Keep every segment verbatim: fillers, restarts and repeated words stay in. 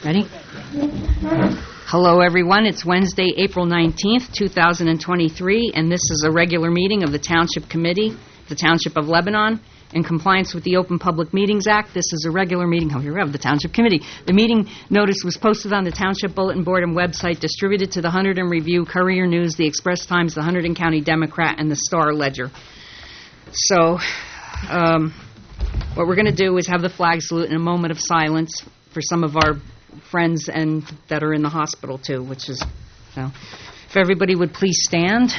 Ready? Hello, everyone. It's Wednesday, April nineteenth, two thousand twenty-three, and this is a regular meeting of the Township Committee, the Township of Lebanon. In compliance with the Open Public Meetings Act, this is a regular meeting, oh, here we have the Township Committee. The meeting notice was posted on the Township Bulletin Board and website, distributed to the Hunterdon Review, Courier News, the Express Times, the Hunterdon County Democrat, and the Star Ledger. So, um, what we're going to do is have the flag salute in a moment of silence for some of our friends and that are in the hospital, too, which is, you know, if everybody would please stand.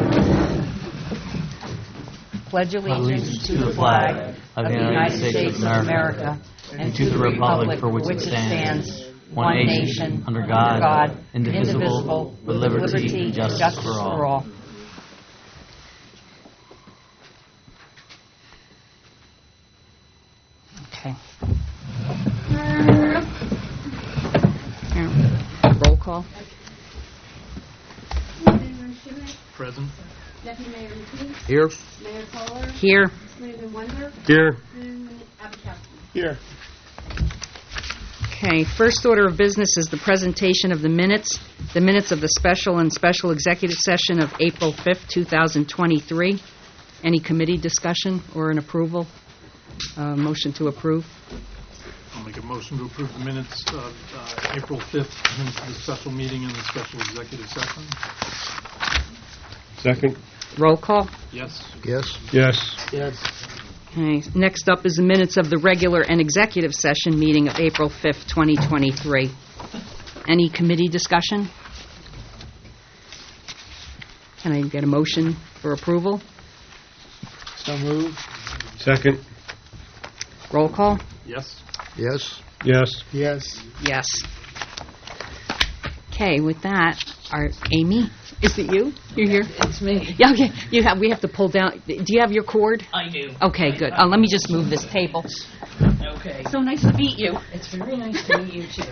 Pledge allegiance to the flag of the United States of America and to the republic for which it stands, one nation, under God, indivisible, with liberty and justice for all. Okay. Roll call. Present. Deputy Mayor McKee. Here. Mayor Toller. Here. Mayor Wonder. Here. And Abacowski. Here. Okay, first order of business is the presentation of the minutes, the minutes of the special and special executive session of April fifth, two thousand twenty-three. Any committee discussion or an approval? Uh, motion to approve. I'll make a motion to approve the minutes of uh, April fifth, minutes of the special meeting and the special executive session. Second. Roll call. Yes. Yes. Yes. Yes. Okay, next up is the minutes of the regular and executive session meeting of April fifth, twenty twenty-three. Any committee discussion? Can I get a motion for approval? So moved. Second. Roll call. Yes. Yes. Yes. Yes. Yes. Okay, with that, our Amy, is it you? You're here? It's me. Yeah, okay. You have. We have to pull down. Do you have your cord? I do. Okay, good. Uh, let me just move this table. Okay. So nice to meet you. It's very nice to meet you too.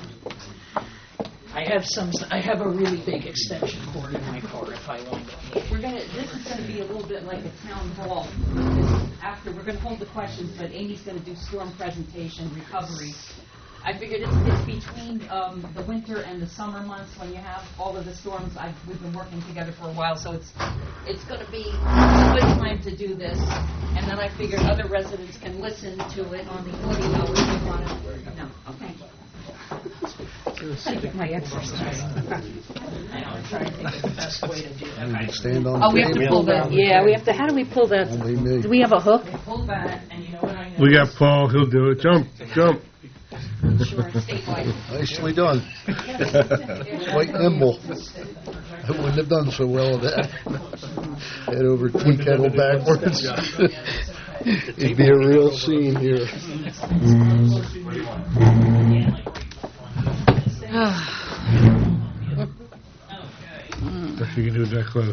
I have some. I have a really big extension cord in my car if I want to. We're gonna. This is gonna be a little bit like a town hall. After we're gonna hold the questions, but Amy's gonna do storm presentation, recovery. I figured it's, it's between um, the winter and the summer months when you have all of the storms. I've, we've been working together for a while, so it's it's going to be a good time to do this. And then I figured other residents can listen to it on the audio if they want to. No, okay. Gotta get my exercise. I know. I'm trying to think of the best way to do that. Stand on Oh, we have to pull that. Yeah, we have to. How do we pull that? Only me. Do we have a hook? Pull that, and you know what I know. We got Paul. He'll do it. Jump. Jump. Sure, statewide. Nicely done. Quite nimble. I wouldn't have done so well with that. Head over tea kettle backwards. It'd be a real scene here. If you can do it that close.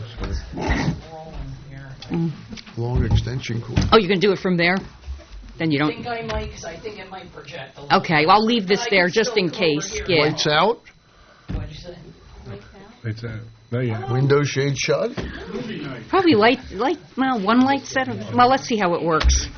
Long extension cord. Oh, you're going to do it from there? Then you I don't. think I might, because I think it might project a little. Okay, well, I'll leave this I there can just still in do it over case. here. Yeah. Lights out. What'd you say? Lights out. Not yet. Window shade shut. Probably light, light. Well, one light set of. Well, let's see how it works.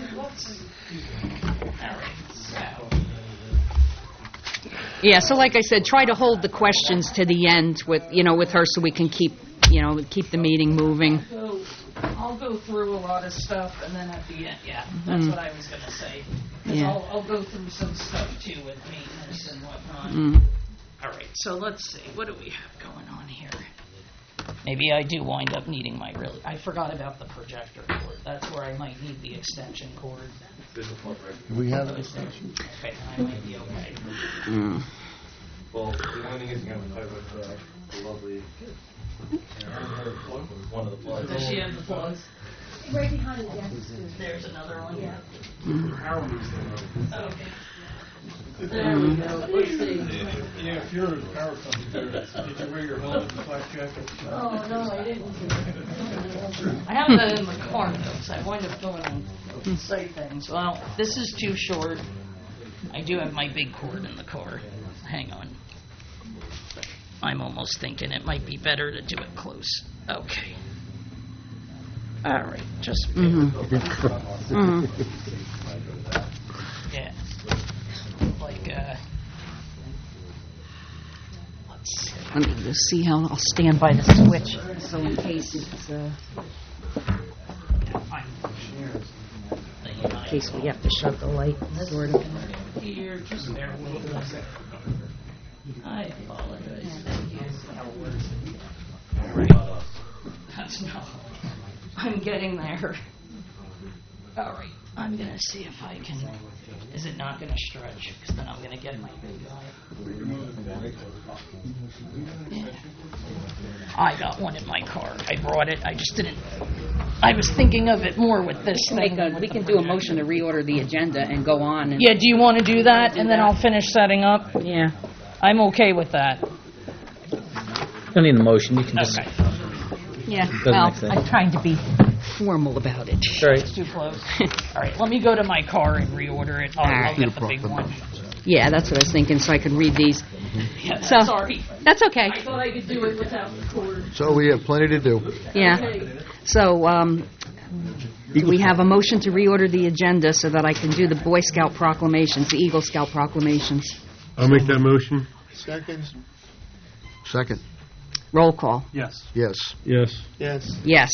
Yeah. So, like I said, try to hold the questions to the end with you know with her, so we can keep you know keep the meeting moving. So I'll go through a lot of stuff, and then at the end, yeah, that's Mm. what I was going to say. Because Yeah. I'll, I'll go through some stuff, too, with maintenance and whatnot. Mm. All right, so let's see. What do we have going on here? Maybe I do wind up needing my really... I forgot about the projector cord. That's where I might need the extension cord. We have an extension. Okay, I might be okay. Mm. Well, the only thing is you're going to play with uh, the lovely one of the plugs. Does she have the plugs? Right behind the desk. There's another one. Yeah. Okay. There we go. Let's see. Yeah, if you're a power company, did you wear your helmet and flak jacket? Oh, no, I didn't. I have that in the car, though, so I wind up going and say things. Well, this is too short. I do have my big cord in the car. Hang on. I'm almost thinking it might be better to do it close. Okay. All right, just Mm-hmm. Mm-hmm. yeah, like uh, Let me just see how, I'll stand by the switch, so in case it's, uh, in case we have to shut the light, sort of. Here, just bear with us. I apologize. That's no. I'm getting there. All right. I'm going to see if I can. Is it not going to stretch? Because then I'm going to get my big guy. Yeah. I got one in my car. I brought it. I just didn't. I was thinking of it more with this thing. Make a, we can do a motion to reorder the agenda and go on. And, Yeah, do you want to do that? And then I'll finish setting up? Yeah. I'm okay with that. Don't need a motion, you can just, Okay. Yeah, Doesn't well, make sense. I'm trying to be formal about it. right. It's too close. All right, let me go to my car and reorder it. I'll, All I'll right. get the big one. Yeah, that's what I was thinking, so I could read these. Yeah, So- sorry. That's okay. I thought I could do it without the cord. So we have plenty to do. Yeah. So, um, do we have a motion to reorder the agenda so that I can do the Boy Scout proclamations, the Eagle Scout proclamations? I'll make that motion. Second. Second. Roll call. Yes. Yes. Yes. Yes. Yes.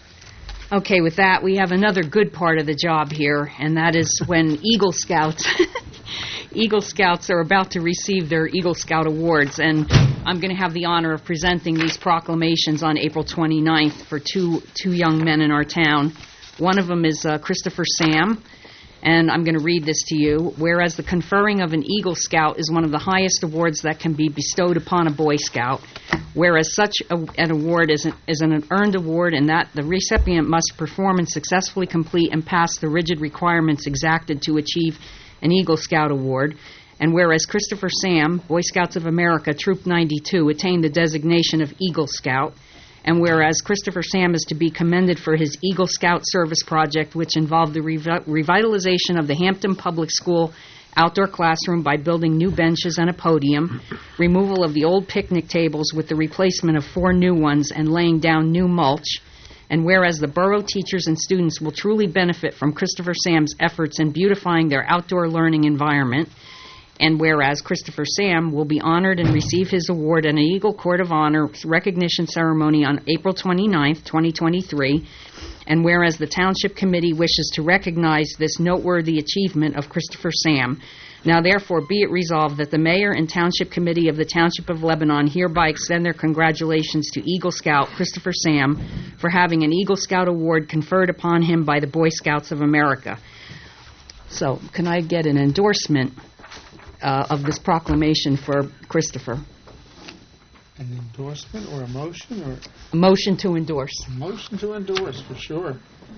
Okay, with that, we have another good part of the job here, and that is when Eagle Scouts, Eagle Scouts are about to receive their Eagle Scout awards, and I'm going to have the honor of presenting these proclamations on April twenty-ninth for two two young men in our town. One of them is uh, Christopher Sam, and I'm going to read this to you. Whereas the conferring of an Eagle Scout is one of the highest awards that can be bestowed upon a Boy Scout, whereas such a, an award is an, is an earned award in that the recipient must perform and successfully complete and pass the rigid requirements exacted to achieve an Eagle Scout award, and whereas Christopher Sam, Boy Scouts of America, Troop ninety-two, attained the designation of Eagle Scout, and whereas Christopher Sam is to be commended for his Eagle Scout service project, which involved the revi- revitalization of the Hampton Public School outdoor classroom by building new benches and a podium, removal of the old picnic tables with the replacement of four new ones, and laying down new mulch. And whereas the borough teachers and students will truly benefit from Christopher Sam's efforts in beautifying their outdoor learning environment, and whereas Christopher Sam will be honored and receive his award at an Eagle Court of Honor recognition ceremony on April twenty-ninth, twenty twenty-three, and whereas the Township Committee wishes to recognize this noteworthy achievement of Christopher Sam, now therefore be it resolved that the Mayor and Township Committee of the Township of Lebanon hereby extend their congratulations to Eagle Scout Christopher Sam for having an Eagle Scout award conferred upon him by the Boy Scouts of America. So, can I get an endorsement uh, of this proclamation for Christopher? An endorsement or a motion or A motion to endorse. a motion to endorse, for sure.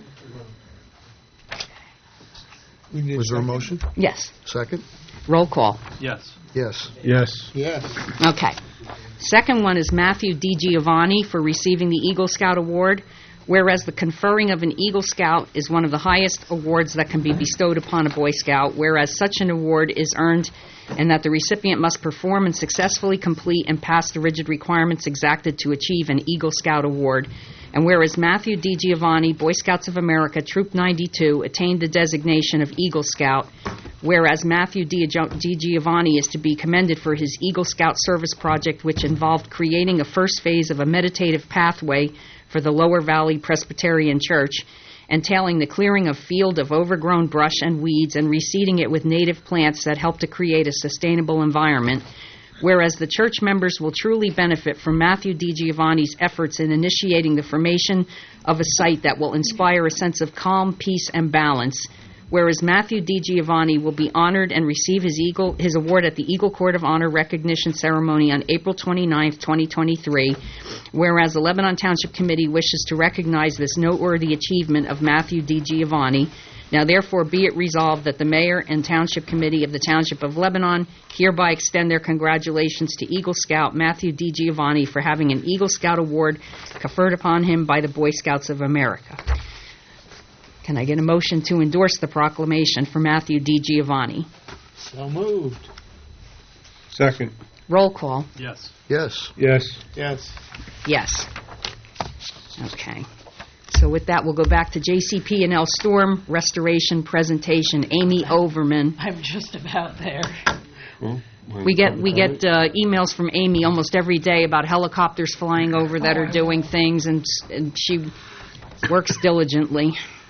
We need Was there a second. motion? Yes. Second? Roll call. Yes. Yes. Yes. Yes. Okay. Second one is Matthew D. Giovanni for receiving the Eagle Scout Award. Whereas the conferring of an Eagle Scout is one of the highest awards that can be bestowed upon a Boy Scout, whereas such an award is earned and that the recipient must perform and successfully complete and pass the rigid requirements exacted to achieve an Eagle Scout award. And whereas Matthew D. Giovanni, Boy Scouts of America, Troop ninety-two, attained the designation of Eagle Scout, whereas Matthew D. D. Giovanni is to be commended for his Eagle Scout service project, which involved creating a first phase of a meditative pathway for the Lower Valley Presbyterian Church, entailing the clearing of field of overgrown brush and weeds and reseeding it with native plants that help to create a sustainable environment, whereas the church members will truly benefit from Matthew D. Giovanni's efforts in initiating the formation of a site that will inspire a sense of calm, peace, and balance, whereas Matthew D. Giovanni will be honored and receive his Eagle his award at the Eagle Court of Honor recognition ceremony on April twenty-ninth, twenty twenty-three, whereas the Lebanon Township Committee wishes to recognize this noteworthy achievement of Matthew D. Giovanni. Now therefore be it resolved that the Mayor and Township Committee of the Township of Lebanon hereby extend their congratulations to Eagle Scout Matthew D. Giovanni for having an Eagle Scout award conferred upon him by the Boy Scouts of America. Can I get a motion to endorse the proclamation for Matthew D. Giovanni? So moved. Second. Roll call. Yes. Yes. Yes. Yes. Yes. Okay. So with that, we'll go back to J C P and L Storm Restoration Presentation. Amy Overman. I'm just about there. We get, we get uh, emails from Amy almost every day about helicopters flying over that are doing things, and, s- and she works diligently.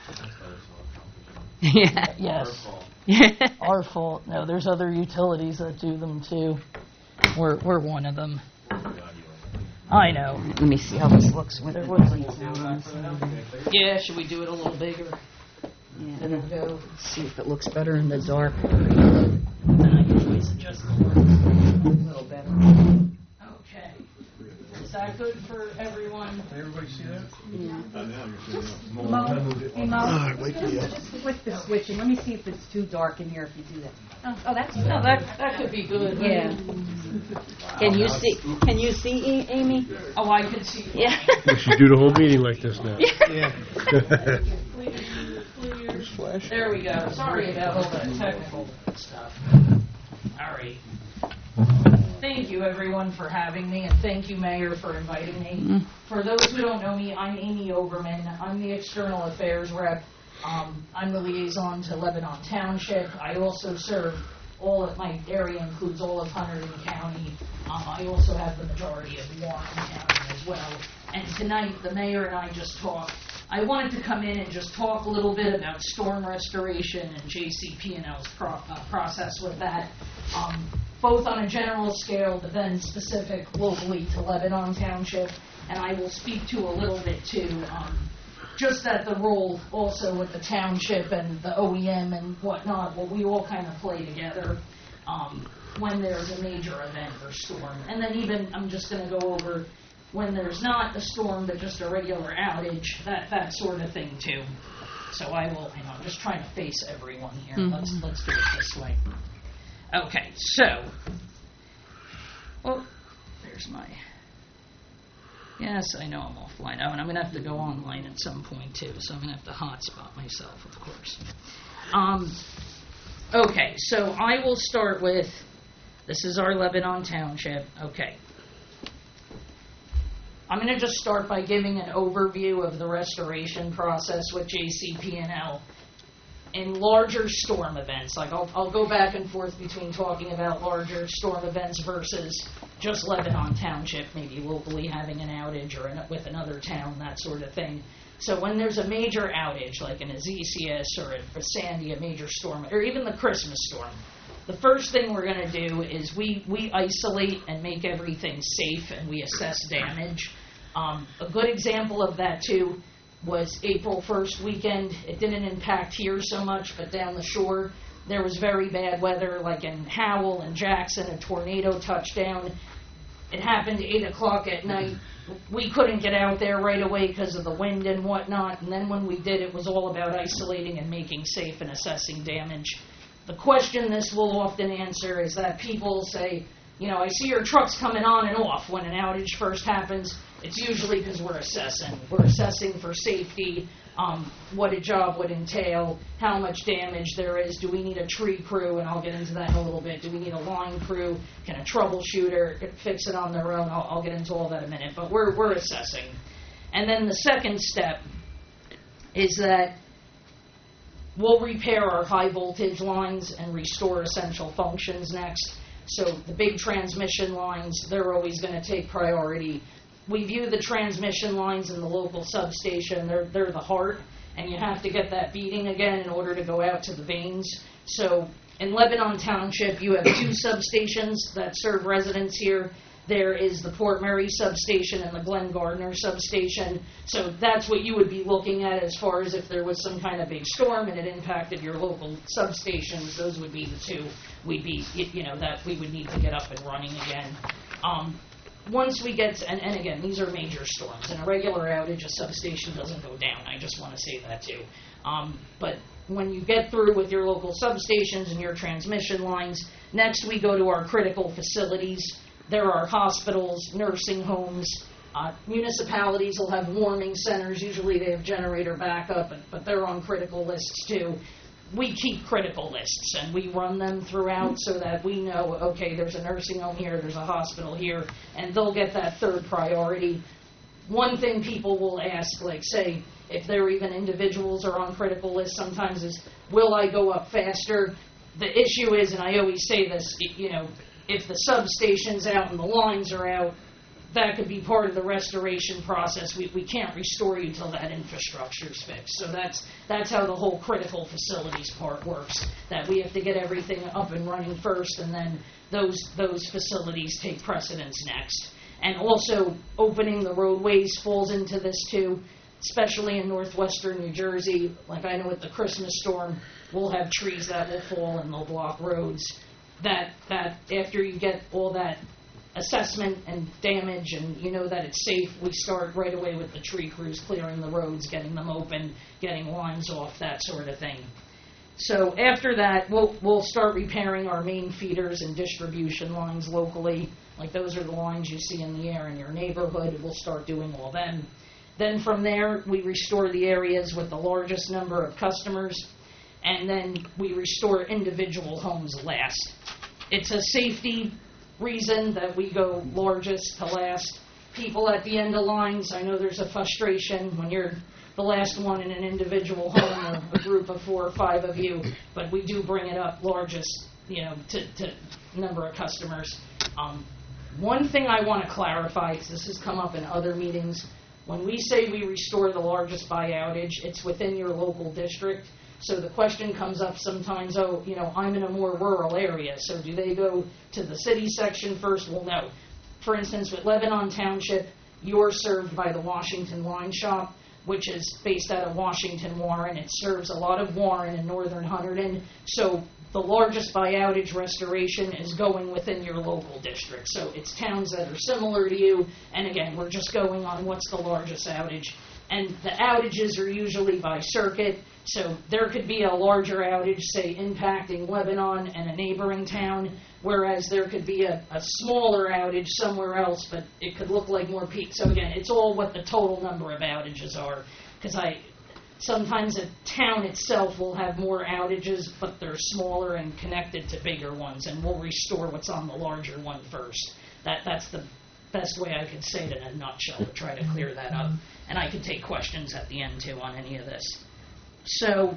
Yeah. Yes. Our fault. No, there's other utilities that do them too. We're we're one of them. I know. Let me see how this looks with There the was lights on. Yeah, should we do it a little bigger? Yeah. It'll go. See if it looks better in the dark. Then I can always adjust the lights. A little better. Okay. Is that good for everyone? Everybody see that? Mo, hey, Mo, Ah, wait till you- just with the switching, let me see if it's too dark in here if you do that. Oh, oh, that's no, that that could be good. Yeah. Can you see, can you see, A- Amy? Oh, I could see. Yeah. We should do the whole meeting like this now. Yeah. Flash. There we go. Sorry about all that technical stuff. All right. Thank you, everyone, for having me, and thank you, Mayor, for inviting me. For those who don't know me, I'm Amy Oberman. I'm the External Affairs Rep. Um, I'm the liaison to Lebanon Township. I also serve all of my area includes all of Hunterdon County. Um, I also have the majority of Warren County as well. And tonight, the mayor and I just talked. I wanted to come in and just talk a little bit about storm restoration and J C P and L's pro- uh, process with that, um, both on a general scale, but then specific locally to Lebanon Township. And I will speak to a little bit too, um, just at the role also with the township and the O E M and whatnot, what we all kind of play together um, when there's a major event or storm. And then even, I'm just going to go over when there's not a storm, but just a regular outage, that, that sort of thing too. So I will, you know, I'm just trying to face everyone here. Mhm. Let's, let's do it this way. Okay, so, well, there's my... Yes, I know I'm offline. Oh, and I'm going to have to go online at some point, too, so I'm going to have to hotspot myself, of course. Um, okay, so I will start with, this is our Lebanon Township. Okay. I'm going to just start by giving an overview of the restoration process with J C P and L. In larger storm events, like I'll, I'll go back and forth between talking about larger storm events versus just Lebanon Township, maybe locally having an outage or in, with another town, that sort of thing. So when there's a major outage, like an Ezekias or a, a Sandy, a major storm, or even the Christmas storm, the first thing we're going to do is we, we isolate and make everything safe, and we assess damage. Um, a good example of that, too, was April first weekend. It didn't impact here so much, but down the shore, there was very bad weather, like in Howell and Jackson, a tornado touchdown. It happened eight o'clock at night. We couldn't get out there right away because of the wind and whatnot, and then when we did, it was all about isolating and making safe and assessing damage. The question this will often answer is that people say, you know, I see your trucks coming on and off when an outage first happens. It's usually because we're assessing. We're assessing for safety, um, what a job would entail, how much damage there is. Do we need a tree crew? And I'll get into that in a little bit. Do we need a line crew? Can a troubleshooter fix it on their own? I'll, I'll get into all that in a minute. But we're we're assessing. And then the second step is that we'll repair our high voltage lines and restore essential functions next. So the big transmission lines, they're always going to take priority. We view the transmission lines in the local substation, they're, they're the heart, and you have to get that beating again in order to go out to the veins. So in Lebanon Township, you have two substations that serve residents here. There is the Port Mary substation and the Glen Gardner substation. So that's what you would be looking at as far as if there was some kind of big storm and it impacted your local substations. Those would be the two we'd be, you know, that we would need to get up and running again. Um, once we get, to, and, and again, these are major storms. In a regular outage, a substation doesn't go down. I just want to say that too. Um, but when you get through with your local substations and your transmission lines, next we go to our critical facilities. There are hospitals, nursing homes, uh, municipalities will have warming centers. Usually they have generator backup, but, but they're on critical lists too. We keep critical lists and we run them throughout so that we know, okay, there's a nursing home here, there's a hospital here, and they'll get that third priority. One thing people will ask, like say, if they're even individuals are on critical lists sometimes is, will I go up faster? the issue is, and I always say this, y- you know, if the substation's out and the lines are out, that could be part of the restoration process. We, we can't restore you till that infrastructure's fixed. So that's, that's how the whole critical facilities part works, that we have to get everything up and running first, and then those, those facilities take precedence next. And also, opening the roadways falls into this too, especially in northwestern New Jersey. Like I know with the Christmas storm, we'll have trees that will fall and they'll block roads. That, that after you get all that assessment and damage and you know that it's safe, we start right away with the tree crews clearing the roads, getting them open, getting lines off, that sort of thing. So after that, we'll, we'll start repairing our main feeders and distribution lines locally. Like those are the lines you see in the air in your neighborhood. We'll start doing all them. Then from there, we restore the areas with the largest number of customers, and then we restore individual homes last. It's a safety reason that we go largest to last. People at the end of lines, I know there's a frustration when you're the last one in an individual home or a group of four or five of you, but we do bring it up largest, you know, to, to number of customers. Um, one thing I want to clarify, because this has come up in other meetings, when we say we restore the largest by outage, it's within your local district. So the question comes up sometimes, oh, you know, I'm in a more rural area, so do they go to the city section first? Well, no. For instance, with Lebanon Township, you're served by the Washington Line Shop, which is based out of Washington, Warren. It serves a lot of Warren and northern Hunterdon. So the largest by outage restoration is going within your local district. So it's towns that are similar to you. And again, we're just going on what's the largest outage. And the outages are usually by circuit. So there could be a larger outage, say, impacting Lebanon and a neighboring town, whereas there could be a, a smaller outage somewhere else, but it could look like more peak. So again, it's all what the total number of outages are, because I sometimes a town itself will have more outages, but they're smaller and connected to bigger ones, and we'll restore what's on the larger one first. That that's the best way I could say it in a nutshell to try to clear that up. And I could take questions at the end too on any of this. So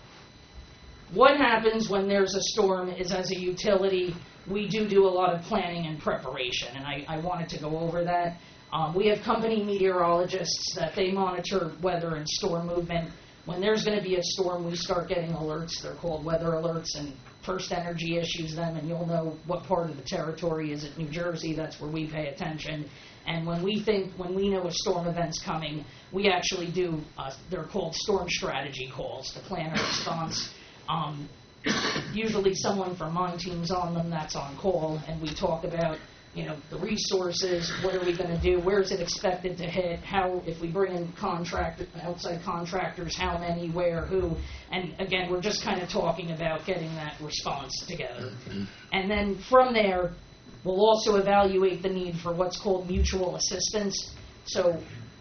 what happens when there's a storm is, as a utility, we do do a lot of planning and preparation, and I, I wanted to go over that. Um, we have company meteorologists that they monitor weather and storm movement. When there's going to be a storm, we start getting alerts. They're called weather alerts, and First Energy issues them, and you'll know what part of the territory is it New Jersey. That's where we pay attention. And when we think, when we know a storm event's coming, we actually do, uh, they're called storm strategy calls to plan a response. Um, usually someone from my team's on them that's on call, and we talk about, you know, the resources, what are we going to do, where is it expected to hit, how, if we bring in contract, outside contractors, how many, where, who, and again, we're just kind of talking about getting that response together. And then from there, we'll also evaluate the need for what's called mutual assistance. So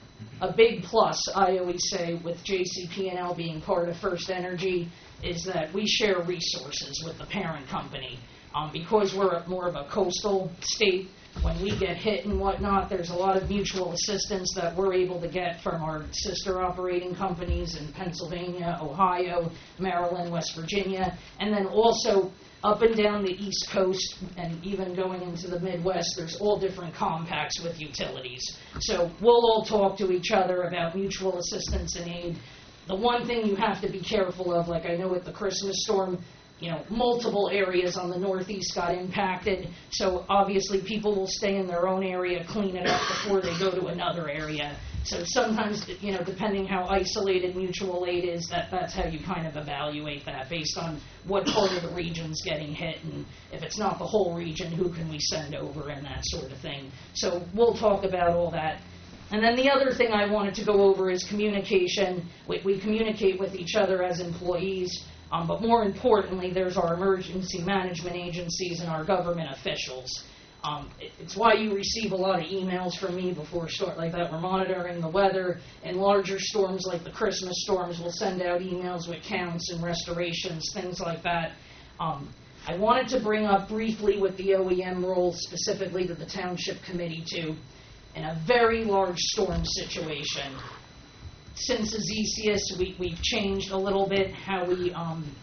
a big plus, I always say, with J C P and L being part of First Energy is that we share resources with the parent company. Um, because we're a, more of a coastal state, when we get hit and whatnot, there's a lot of mutual assistance that we're able to get from our sister operating companies in Pennsylvania, Ohio, Maryland, West Virginia, and then also up and down the East Coast and even going into the Midwest, there's all different compacts with utilities. So we'll all talk to each other about mutual assistance and aid. The one thing you have to be careful of, like I know with the Christmas storm, you know, multiple areas on the Northeast got impacted, so obviously people will stay in their own area, clean it up before they go to another area. So sometimes, you know, depending how isolated mutual aid is, that, that's how you kind of evaluate that based on what part of the region's getting hit, and if it's not the whole region, who can we send over and that sort of thing. So we'll talk about all that. And then the other thing I wanted to go over is communication. We, we communicate with each other as employees. Um, but more importantly, there's our emergency management agencies and our government officials. Um, it, it's why you receive a lot of emails from me before start like that. We're monitoring the weather. In larger storms like the Christmas storms, we'll send out emails with counts and restorations, things like that. Um, I wanted to bring up briefly with the O E M role, specifically to the Township Committee too, in a very large storm situation. Since the Z C S, we, we've changed a little bit how we um,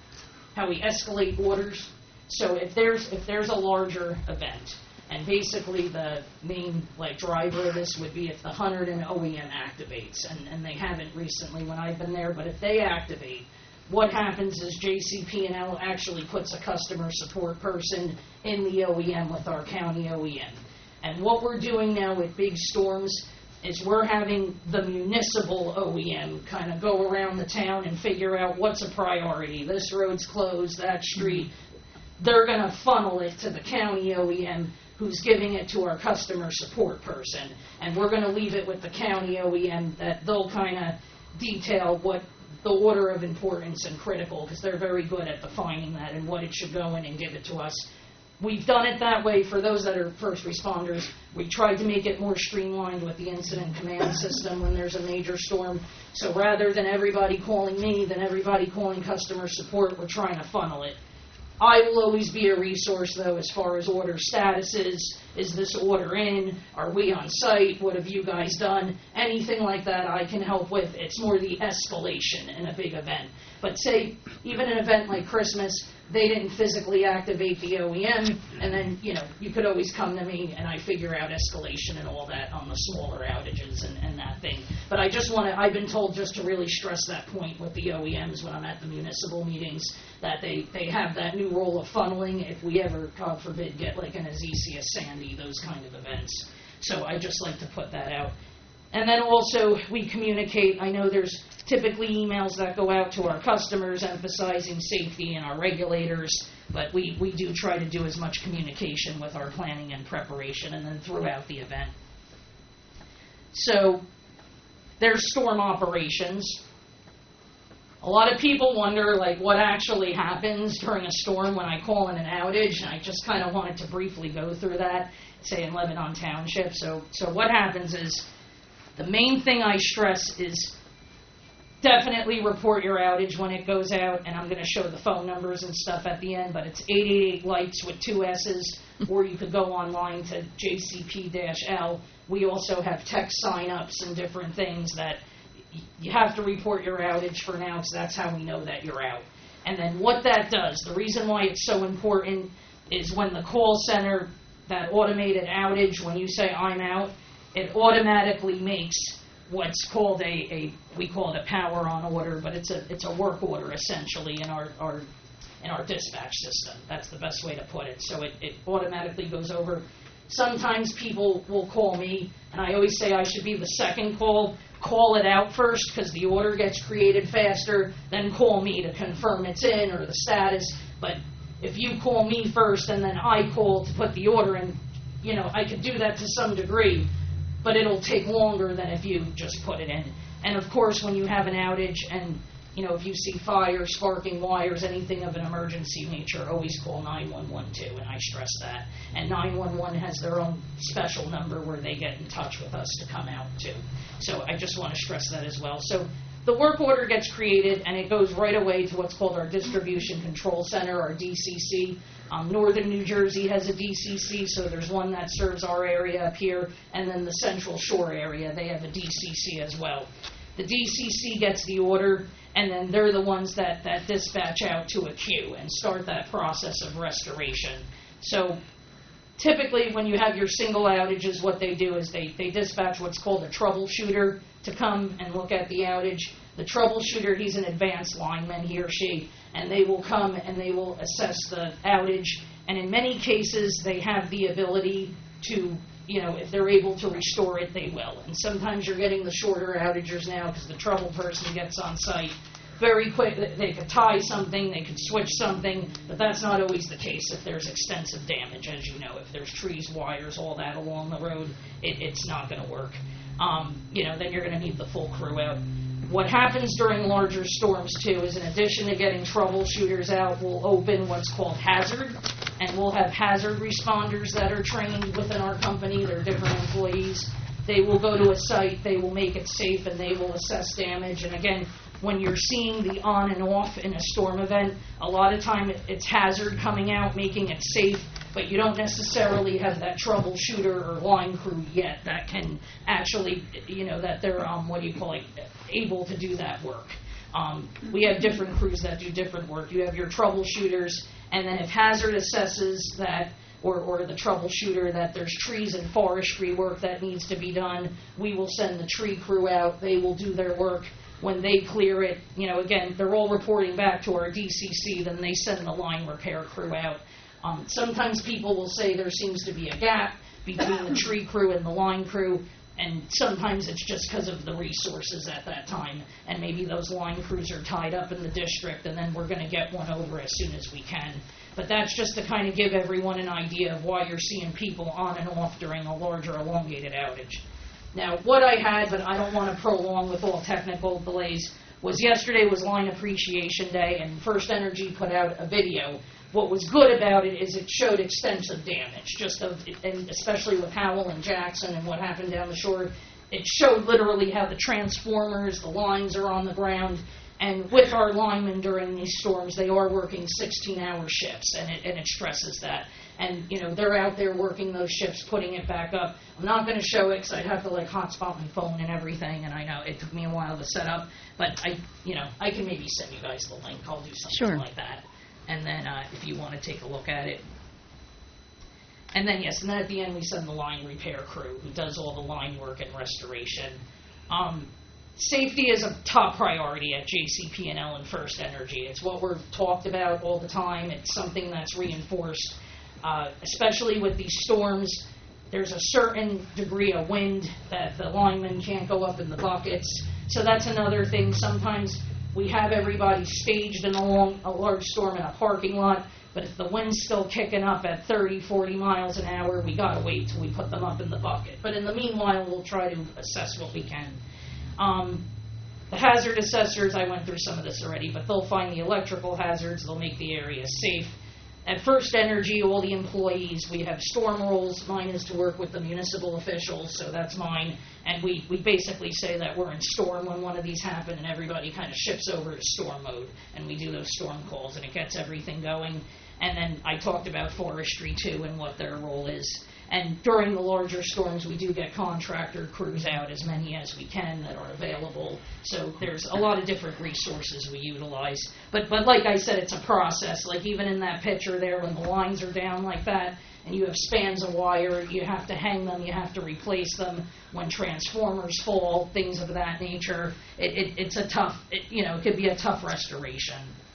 how we escalate orders. So if there's if there's a larger event, and basically the main like driver of this would be if the Hunterdon O E M activates, and, and they haven't recently when I've been there, but if they activate, what happens is J C P and L actually puts a customer support person in the O E M with our county O E M. And what we're doing now with big storms is we're having the municipal O E M kind of go around the town and figure out what's a priority. This road's closed, that street. They're going to funnel it to the county O E M who's giving it to our customer support person. And we're going to leave it with the county O E M that they'll kind of detail what the order of importance and critical, because they're very good at defining that and what it should go in and give it to us. We've done it that way for those that are first responders. We tried to make it more streamlined with the incident command system when there's a major storm. So rather than everybody calling me, then everybody calling customer support, we're trying to funnel it. I will always be a resource, though, as far as order statuses. Is this order in? Are we on site? What have you guys done? Anything like that I can help with. It's more the escalation in a big event. But say, even an event like Christmas, they didn't physically activate the O E M, and then, you know, you could always come to me and I figure out escalation and all that on the smaller outages and, and that thing. But I just want to, I've been told just to really stress that point with the O E Ms when I'm at the municipal meetings, that they, they have that new role of funneling if we ever, God forbid, get like an Azesia Sandy, those kind of events. So I just like to put that out. And then also we communicate, I know there's typically emails that go out to our customers emphasizing safety and our regulators, but we, we do try to do as much communication with our planning and preparation and then throughout the event. So there's storm operations. A lot of people wonder like what actually happens during a storm when I call in an outage, and I just kind of wanted to briefly go through that, say in Lebanon Township. So, so what happens is, the main thing I stress is definitely report your outage when it goes out, and I'm going to show the phone numbers and stuff at the end, but it's eight eight eight lights with two S's, or you could go online to J C P L. We also have text sign-ups and different things that you have to report your outage for now, because that's how we know that you're out. And then what that does, the reason why it's so important is when the call center, that automated outage, when you say I'm out, it automatically makes what's called a, a we call it a power on order, but it's a it's a work order essentially in our, our in our dispatch system. That's the best way to put it. So it, it automatically goes over. Sometimes people will call me, and I always say I should be the second call. Call it out first because the order gets created faster, then call me to confirm it's in or the status. But if you call me first and then I call to put the order in, you know, I could do that to some degree, but it'll take longer than if you just put it in. And of course, when you have an outage and, you know, if you see fire, sparking wires, anything of an emergency nature, always call nine one one too, and I stress that. And nine one one has their own special number where they get in touch with us to come out too. So I just want to stress that as well. So the work order gets created, and it goes right away to what's called our Distribution Control Center, our D C C. Um, Northern New Jersey has a D C C, so there's one that serves our area up here, and then the Central Shore area, they have a D C C as well. The D C C gets the order, and then they're the ones that, that dispatch out to a queue and start that process of restoration. So typically when you have your single outages, what they do is they, they dispatch what's called a troubleshooter to come and look at the outage. The troubleshooter, he's an advanced lineman, he or she, and they will come and they will assess the outage. And in many cases, they have the ability to, you know, if they're able to restore it, they will. And sometimes you're getting the shorter outages now because the trouble person gets on site very quick. They could tie something, they could switch something, but that's not always the case if there's extensive damage, as you know. If there's trees, wires, all that along the road, it, it's not going to work. Um, you know, then you're going to need the full crew out. What happens during larger storms, too, is in addition to getting troubleshooters out, we'll open what's called hazard, and we'll have hazard responders that are trained within our company. They're different employees. They will go to a site, they will make it safe, and they will assess damage. And again, when you're seeing the on and off in a storm event, a lot of time it's hazard coming out, making it safe, but you don't necessarily have that troubleshooter or line crew yet that can actually, you know, that they're, um, what do you call it, able to do that work. Um, we have different crews that do different work. You have your troubleshooters, and then if hazard assesses that, or, or the troubleshooter that there's trees and forestry work that needs to be done, we will send the tree crew out. They will do their work. When they clear it, you know, again, they're all reporting back to our D C C, then they send the line repair crew out. Um, sometimes people will say there seems to be a gap between the tree crew and the line crew, and sometimes it's just because of the resources at that time, and maybe those line crews are tied up in the district, and then we're going to get one over as soon as we can. But that's just to kind of give everyone an idea of why you're seeing people on and off during a larger elongated outage. Now, what I had, but I don't want to prolong with all technical delays, was yesterday was Line Appreciation Day, and First Energy put out a video. What was good about it is it showed extensive damage, just of, and especially with Howell and Jackson and what happened down the shore. It showed literally how the transformers, the lines are on the ground, and with our linemen during these storms, they are working sixteen-hour shifts, and it, and it stresses that. And, you know, they're out there working those shifts, putting it back up. I'm not going to show it because I'd have to, like, hotspot my phone and everything, and I know it took me a while to set up. But, I, you know, I can maybe send you guys the link. I'll do something Sure. like that. And then uh, if you want to take a look at it. And then, yes, and then at the end we send the line repair crew who does all the line work and restoration. Um, safety is a top priority at J C P and L and First Energy. It's what we're talked about all the time. It's something that's reinforced, uh, especially with these storms. There's a certain degree of wind that the linemen can't go up in the buckets. So that's another thing. Sometimes we have everybody staged in a, long, a large storm in a parking lot, but if the wind's still kicking up at thirty, forty miles an hour, we got to wait till we put them up in the bucket. But in the meanwhile, we'll try to assess what we can. Um, the hazard assessors, I went through some of this already, but they'll find the electrical hazards, they'll make the area safe. At First Energy, all the employees, we have storm rules. Mine is to work with the municipal officials, so that's mine. And we, we basically say that we're in storm when one of these happen, and everybody kind of shifts over to storm mode, and we do those storm calls, and it gets everything going. And then I talked about forestry, too, and what their role is. And during the larger storms, we do get contractor crews out, as many as we can that are available. So there's a lot of different resources we utilize. But but like I said, it's a process. Like even in that picture there, when the lines are down like that, and you have spans of wire, you have to hang them, you have to replace them. When transformers fall, things of that nature, it, it, it's a tough, it, you know, it could be a tough restoration.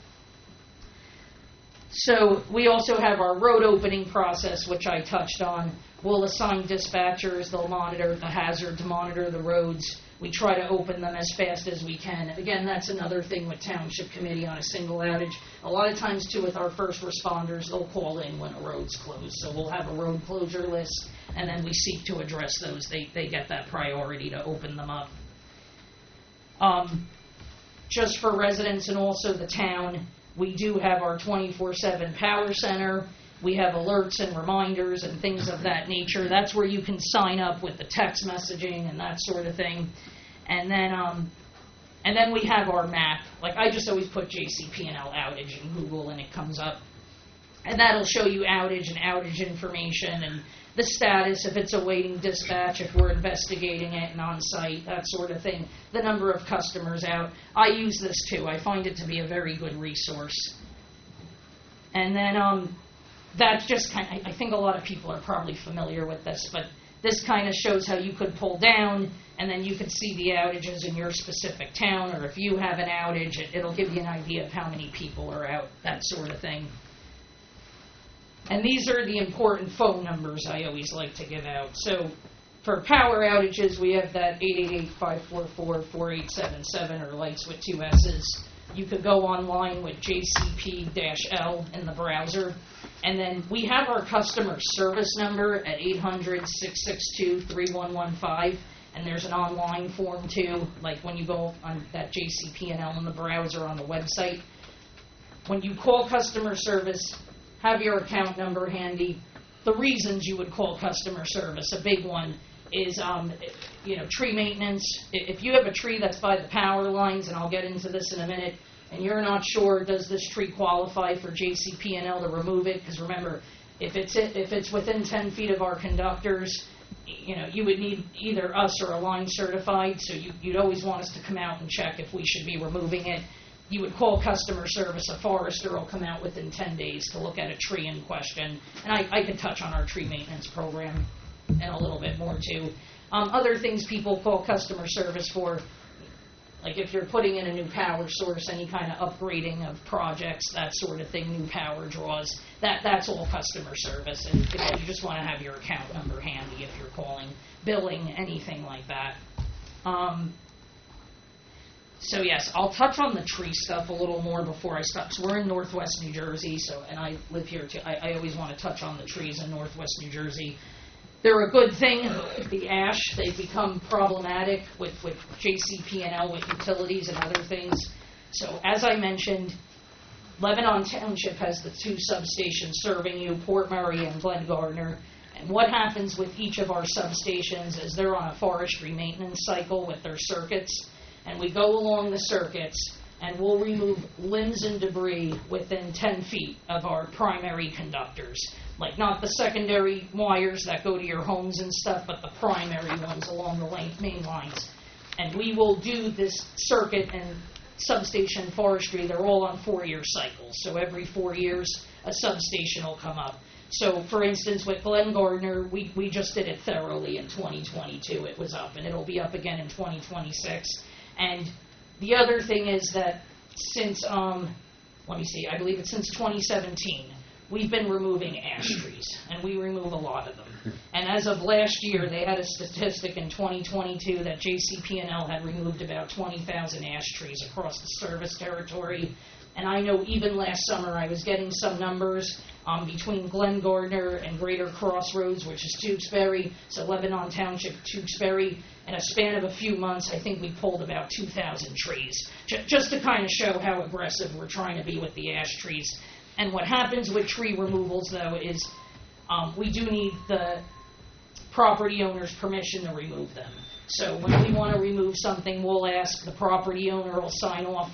So we also have our road opening process, which I touched on. We'll assign dispatchers. They'll monitor the hazard, to monitor the roads. We try to open them as fast as we can. And again, that's another thing with Township Committee on a single outage. A lot of times, too, with our first responders, they'll call in when a road's closed. So we'll have a road closure list, and then we seek to address those. They, they get that priority to open them up. Um, just for residents and also the town, we do have our twenty-four seven power center. We have alerts and reminders and things of that nature. That's where you can sign up with the text messaging and that sort of thing. And then um, and then we have our map. Like I just always put J C P and L outage in Google and it comes up. And that'll show you outage and outage information and the status, if it's awaiting dispatch, if we're investigating it and on site, that sort of thing. The number of customers out. I use this too. I find it to be a very good resource. And then um, that's just kind of, I think a lot of people are probably familiar with this, but this kind of shows how you could pull down and then you could see the outages in your specific town, or if you have an outage, it, it'll give you an idea of how many people are out, that sort of thing. And these are the important phone numbers I always like to give out. So for power outages, we have that eight eight eight, five four four, four eight seven seven, or lights with two S's. You could go online with J C P L in the browser. And then we have our customer service number at eight hundred, six six two, three one one five. And there's an online form, too, like when you go on that J C P and L in the browser on the website. When you call customer service, have your account number handy. The reasons you would call customer service, a big one, is um, you know, tree maintenance. If you have a tree that's by the power lines, and I'll get into this in a minute, and you're not sure, does this tree qualify for J C P and L to remove it? Because remember, if it's if it's within ten feet of our conductors, you know, you would need either us or a line certified, so you, you'd always want us to come out and check if we should be removing it. You would call customer service, a forester will come out within ten days to look at a tree in question. And I, I could touch on our tree maintenance program and a little bit more too. Um, other things people call customer service for, like if you're putting in a new power source, any kind of upgrading of projects, that sort of thing, new power draws, that, that's all customer service. And you know, you just want to have your account number handy if you're calling, billing, anything like that. Um, So yes, I'll touch on the tree stuff a little more before I stop. So we're in Northwest New Jersey, so and I live here too. I, I always want to touch on the trees in Northwest New Jersey. They're a good thing. The ash, they've become problematic with, with J C P N L, with utilities and other things. So as I mentioned, Lebanon Township has the two substations serving you, Port Murray and Glen Gardner. And what happens with each of our substations is they're on a forestry maintenance cycle with their circuits. And we go along the circuits, and we'll remove limbs and debris within ten feet of our primary conductors. Like not the secondary wires that go to your homes and stuff, but the primary ones along the main lines. And we will do this circuit and substation forestry. They're all on four-year cycles. So every four years, a substation will come up. So, for instance, with Glen Gardner, we, we just did it thoroughly in twenty twenty-two. It was up, and it'll be up again in twenty twenty-six. And the other thing is that since, um, let me see, I believe it's since twenty seventeen, we've been removing ash trees, and we remove a lot of them. And as of last year, they had a statistic in twenty twenty-two that J C P N L had removed about twenty thousand ash trees across the service territory. And I know even last summer I was getting some numbers um, between Glen Gardner and Greater Crossroads, which is Tewksbury, so Lebanon Township, Tewksbury. In a span of a few months, I think we pulled about two thousand trees, J- just to kind of show how aggressive we're trying to be with the ash trees. And what happens with tree removals, though, is um, we do need the property owner's permission to remove them. So when we want to remove something, we'll ask the property owner will sign off.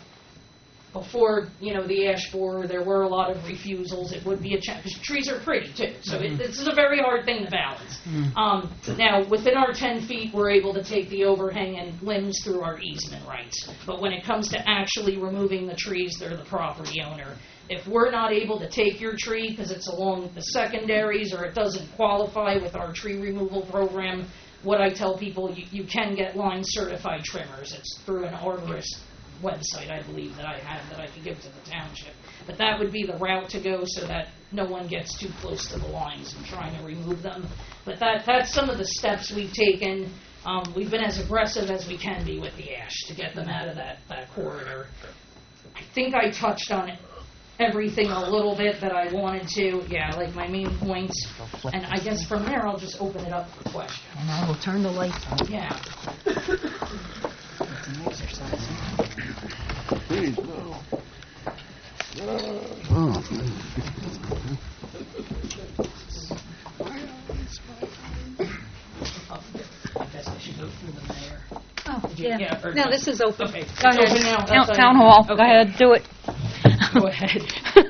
Before, you know, the ash borer, there were a lot of refusals. It would be a challenge, because trees are pretty, too. So it, this is a very hard thing to balance. Mm. Um, now, within our ten feet, we're able to take the overhang and limbs through our easement rights. But when it comes to actually removing the trees, they're the property owner. If we're not able to take your tree because it's along the secondaries or it doesn't qualify with our tree removal program, what I tell people, you, you can get line certified trimmers. It's through an arborist website, I believe, that I have that I could give to the township. But that would be the route to go so that no one gets too close to the lines and trying to remove them. But that that's some of the steps we've taken. Um, we've been as aggressive as we can be with the ash to get them out of that, that corridor. I think I touched on it. Everything a little bit that I wanted to, yeah, like my main points. And I guess from there I'll just open it up for questions. And I will turn the lights on. Yeah. It's an exercise. Please, no. Oh. I guess I should go through the mayor. Oh, Did you- yeah. yeah, or- No, this is open. Okay. Go It's ahead. open now. Town, That's fine. town hall. Go Okay. ahead. Do it. Go ahead.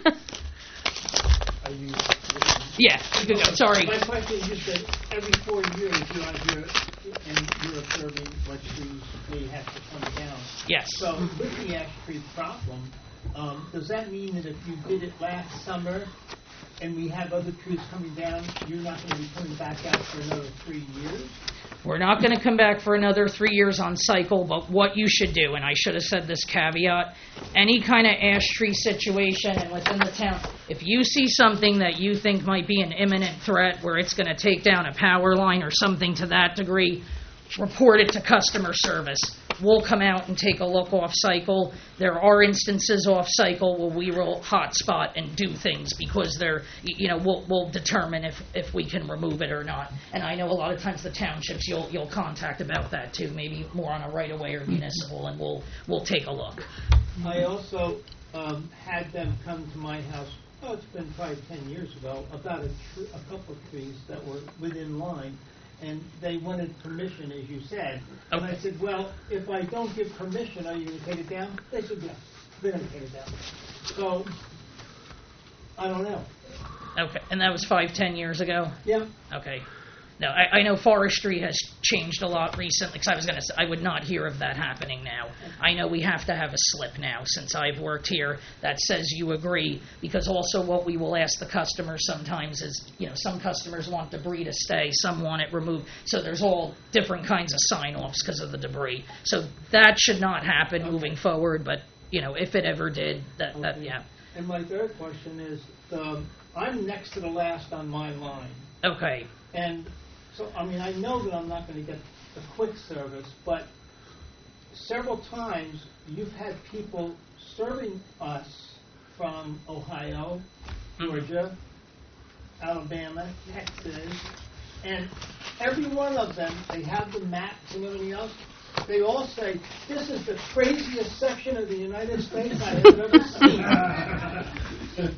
Are you? Yeah, you can go. Sorry. My question is just that every four years you are here and you're observing what trees may have to come down. Yes. So with the ash tree problem, um, does that mean that if you did it last summer and we have other trees coming down, you're not going to be coming back out for another three years? We're not going to come back for another three years on cycle, but what you should do, and I should have said this caveat, any kind of ash tree situation and within the town, if you see something that you think might be an imminent threat where it's going to take down a power line or something to that degree, report it to customer service. We'll come out and take a look off cycle. There are instances off cycle where we will hotspot and do things because they're, you know, we'll, we'll determine if, if we can remove it or not. And I know a lot of times the townships you'll you'll contact about that too, maybe more on a right of way or municipal, and we'll we'll take a look. I also um, had them come to my house, oh, it's been probably ten years ago, about a, tr- a couple of trees that were within line. And they wanted permission, as you said. And I said, well, if I don't give permission, are you going to take it down? They said, yes, they're going to take it down. So, I don't know. Okay, and that was five, ten years ago? Yeah. Okay. No, I, I know forestry has changed a lot recently, because I was going to say, I would not hear of that happening now. I know we have to have a slip now, since I've worked here, that says you agree, because also what we will ask the customers sometimes is, you know, some customers want debris to stay, some want it removed, so there's all different kinds of sign-offs because of the debris. So that should not happen moving forward, but, you know, if it ever did, that, that Okay. yeah. And my third question is, um, I'm next to the last on my line. Okay. And so, I mean, I know that I'm not going to get the quick service, but several times you've had people serving us from Ohio, Georgia, Alabama, Texas, and every one of them, they have the maps and everything else. They all say, this is the craziest section of the United States I have ever seen.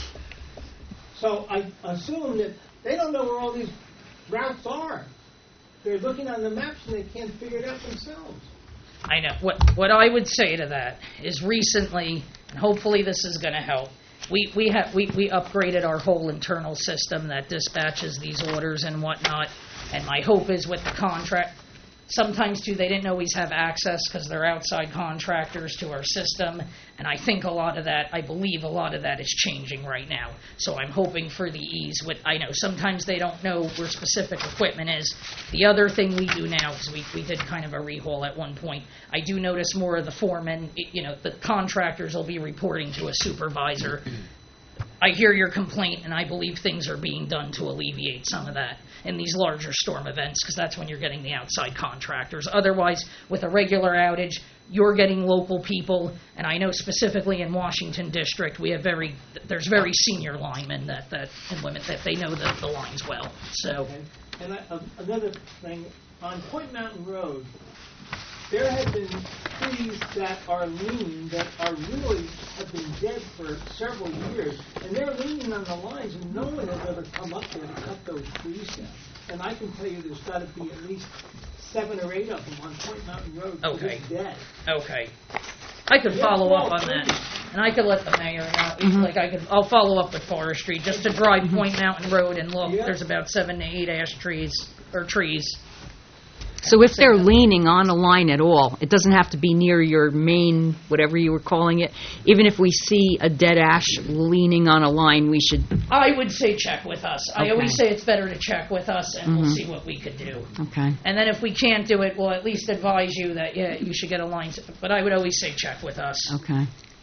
So I assume that they don't know where all these routes are. They're looking on the maps and they can't figure it out themselves. I know. What what I would say to that is recently, and hopefully this is going to help, we we have we, we upgraded our whole internal system that dispatches these orders and whatnot. And my hope is with the contract, sometimes too they didn't always have access because they're outside contractors to our system. And I think a lot of that, I believe a lot of that is changing right now. So I'm hoping for the ease. With I know sometimes they don't know where specific equipment is. The other thing we do now, because we, we did kind of a rehaul at one point, I do notice more of the foremen, it- you know, the contractors will be reporting to a supervisor. I hear your complaint, and I believe things are being done to alleviate some of that in these larger storm events, because that's when you're getting the outside contractors. Otherwise, with a regular outage, you're getting local people, and I know specifically in Washington District, we have very, there's very senior linemen that, that and women that they know the, the lines well. So, Okay. And I, uh, another thing, on Point Mountain Road, there have been trees that are leaning, that are really, have been dead for several years, and they're leaning on the lines, and no one has ever come up there to cut those trees down. And I can tell you there's got to be at least seven or eight of them on Point Mountain Road that Okay. are dead. okay. I could Yeah, follow up well, on that, please. and I could let the mayor know. Like I could, I'll follow up with forestry just to drive Point Mountain Road and look. Yeah. There's about seven to eight ash trees or trees. So if they're leaning on a line at all, it doesn't have to be near your main, whatever you were calling it. Even if we see a dead ash leaning on a line, we should, I would say check with us. I Okay. always say it's better to check with us, and we'll see what we could do. okay. And then if we can't do it, we'll at least advise you that, yeah, you should get a line. To, but I would always say check with us. Okay.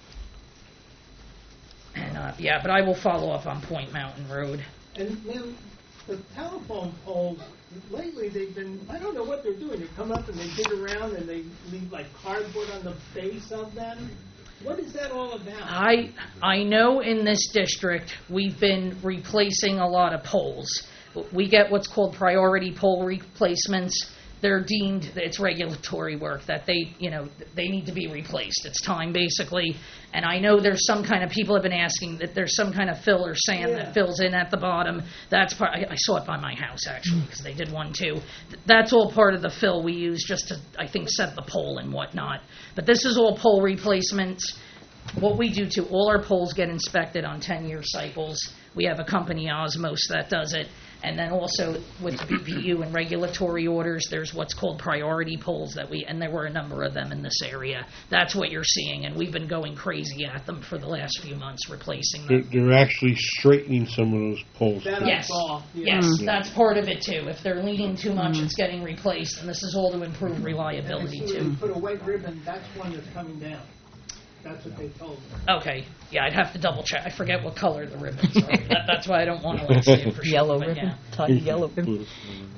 And uh, yeah, but I will follow up on Point Mountain Road. And then the telephone poles, lately they've been, I don't know what they're doing. They come up and they dig around and they leave like cardboard on the base of them. What is that all about? I I know in this district we've been replacing a lot of poles. We get what's called priority pole replacements. They're deemed, it's regulatory work that they, you know, they need to be replaced. It's time basically. And I know there's some kind of, people have been asking that there's some kind of fill or sand Yeah. that fills in at the bottom. That's part, I, I saw it by my house actually because they did one too. That's all part of the fill we use just to, I think, set the pole and whatnot. But this is all pole replacements. What we do too, all our poles get inspected on ten-year cycles. We have a company, Osmos, that does it. And then also with the B P U and regulatory orders, there's what's called priority poles that we, and there were a number of them in this area. That's what you're seeing, and we've been going crazy at them for the last few months, replacing They're, them. they're actually straightening some of those poles. That I Yes, saw. Yeah. yes, that's part of it too. If they're leaning too much, it's getting replaced, and this is all to improve And I reliability see too. they put a white ribbon, that's one that's coming down. That's what they told me. Okay, yeah, I'd have to double check. I forget what color the ribbons are. That, that's why I don't want to like say it for sure. Yellow but ribbon, yeah. tiny yellow ribbon.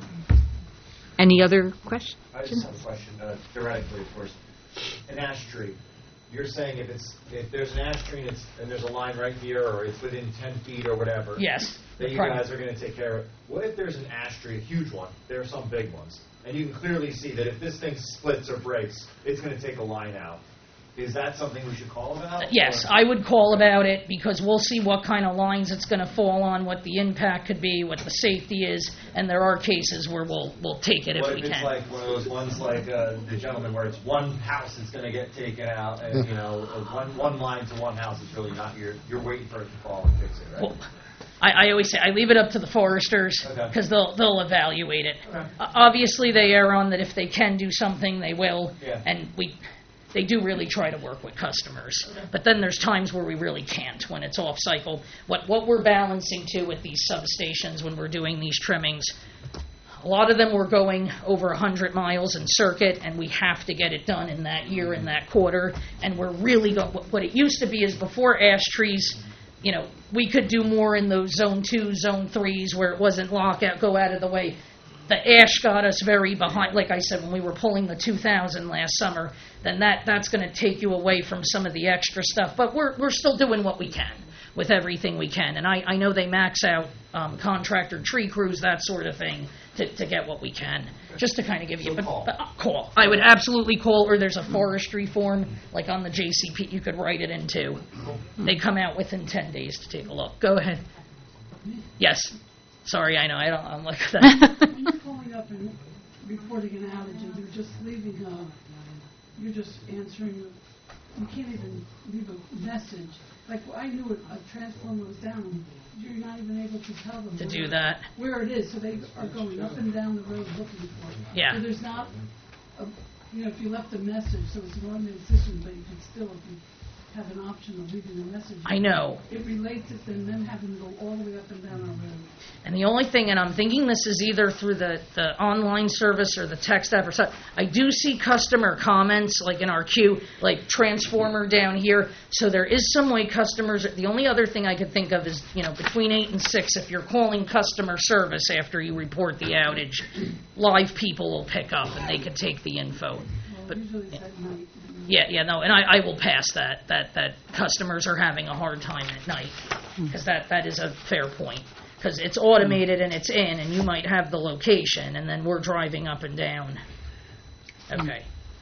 Any other questions? I just have a question, uh, theoretically, of course. An ash tree. You're saying if it's if there's an ash tree and, it's, and there's a line right here, or it's within ten feet or whatever, Yes. that you Right. guys are going to take care of it. What if there's an ash tree, a huge one? There are some big ones, and you can clearly see that if this thing splits or breaks, it's going to take a line out. Is that something we should call about? Yes, or- I would call about it because we'll see what kind of lines it's going to fall on, what the impact could be, what the safety is, and there are cases where we'll we'll take it if What we if it's can. like one of those ones like uh, the gentleman where it's one house that's going to get taken out, and you know, uh, one one line to one house is really not, you're you're waiting for it to fall and fix it, right? Well, I, I always say I leave it up to the foresters Okay. because they'll they'll evaluate it. Okay. Uh, obviously, they err on that if they can do something, they will, Yeah. and we they do really try to work with customers. But then there's times where we really can't when it's off cycle. What what we're balancing too with these substations when we're doing these trimmings. A lot of them were going over one hundred miles in circuit, and we have to get it done in that year, in that quarter. And we're really going, what it used to be is before ash trees, you know, we could do more in those zone two, zone threes where it wasn't lockout, go out of the way. The ash got us very behind, like I said, when we were pulling the two thousand last summer, then that, that's going to take you away from some of the extra stuff. But we're, we're still doing what we can with everything we can. And I, I know they max out um, contractor tree crews, that sort of thing, to, to get what we can, just to kind of give you, So but, call. but uh, call. I would absolutely call, or there's a forestry form, like on the J C P, you could write it into. They come out within ten days to take a look. Go ahead. Yes. Sorry, I know, I don't, I'm like that. When you're calling up and reporting an outage and you're just leaving a, you're just answering, you can't even leave a message. Like, I knew a a transformer was down, and you're not even able to tell them. To where- do that. Where it is, so they are going up and down the road looking for it. Yeah. So there's not, a, you know, if you left a message, so it's an automated system, but you can still, if you have an option of leaving a message. I know. It relates it than them having to go all the way up and down our road. And the only thing, and I'm thinking this is either through the, the online service or the text app or something, I do see customer comments, like in our queue, like transformer down here. So there is some way customers, the only other thing I could think of is, you know, between eight and six, if you're calling customer service after you report the outage, live people will pick up and they could take the info. Well, But- usually it's at night. Yeah, yeah, no, and I, I will pass that, that, that customers are having a hard time at night, because that, that is a fair point. Because it's automated and it's in, and you might have the location, and then we're driving up and down. Okay.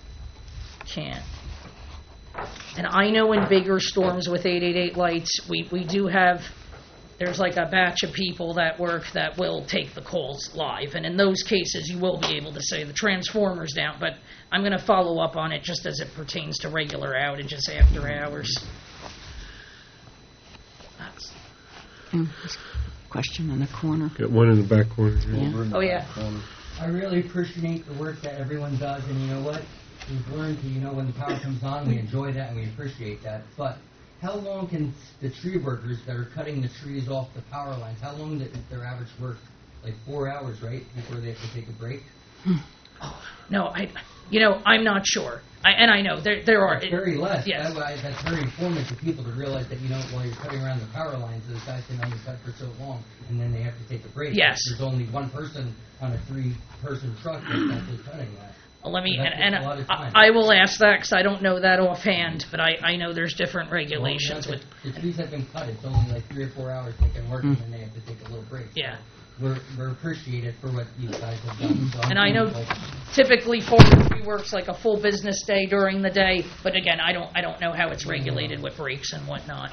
Can't. And I know in bigger storms with eight eight eight lights, we, we do have, there's like a batch of people that work that will take the calls live. And in those cases, you will be able to say the transformer's down. But I'm going to follow up on it just as it pertains to regular outages after hours. That's, Mm, Question in the corner. Got one in the back corner. Yeah. oh, yeah. I really appreciate the work that everyone does, and you know what? We've learned to, you know, when the power comes on, we enjoy that and we appreciate that. But how long can the tree workers that are cutting the trees off the power lines, how long is their average work? Like four hours, right, before they have to take a break? No, I, you know, I'm not sure. I, and I know there there are. It's very less. Yes. That way, that's very informative to people to realize that, you know, while you're cutting around the power lines, those guys can only cut for so long, and then they have to take a break. Yes. There's only one person on a three-person truck that's actually cutting that. Well, let me, That and, and takes a lot of time. I, I will ask that because I don't know that offhand, but I, I know there's different regulations Well, with. the, the trees have been cut. It's only like three or four hours they can work, and then they have to take a little break. Yeah. We're, we're appreciated for what you guys have done. So I'm And I know thankful. typically forestry works like a full business day during the day, but again, I don't I don't know how it's regulated with breaks and whatnot.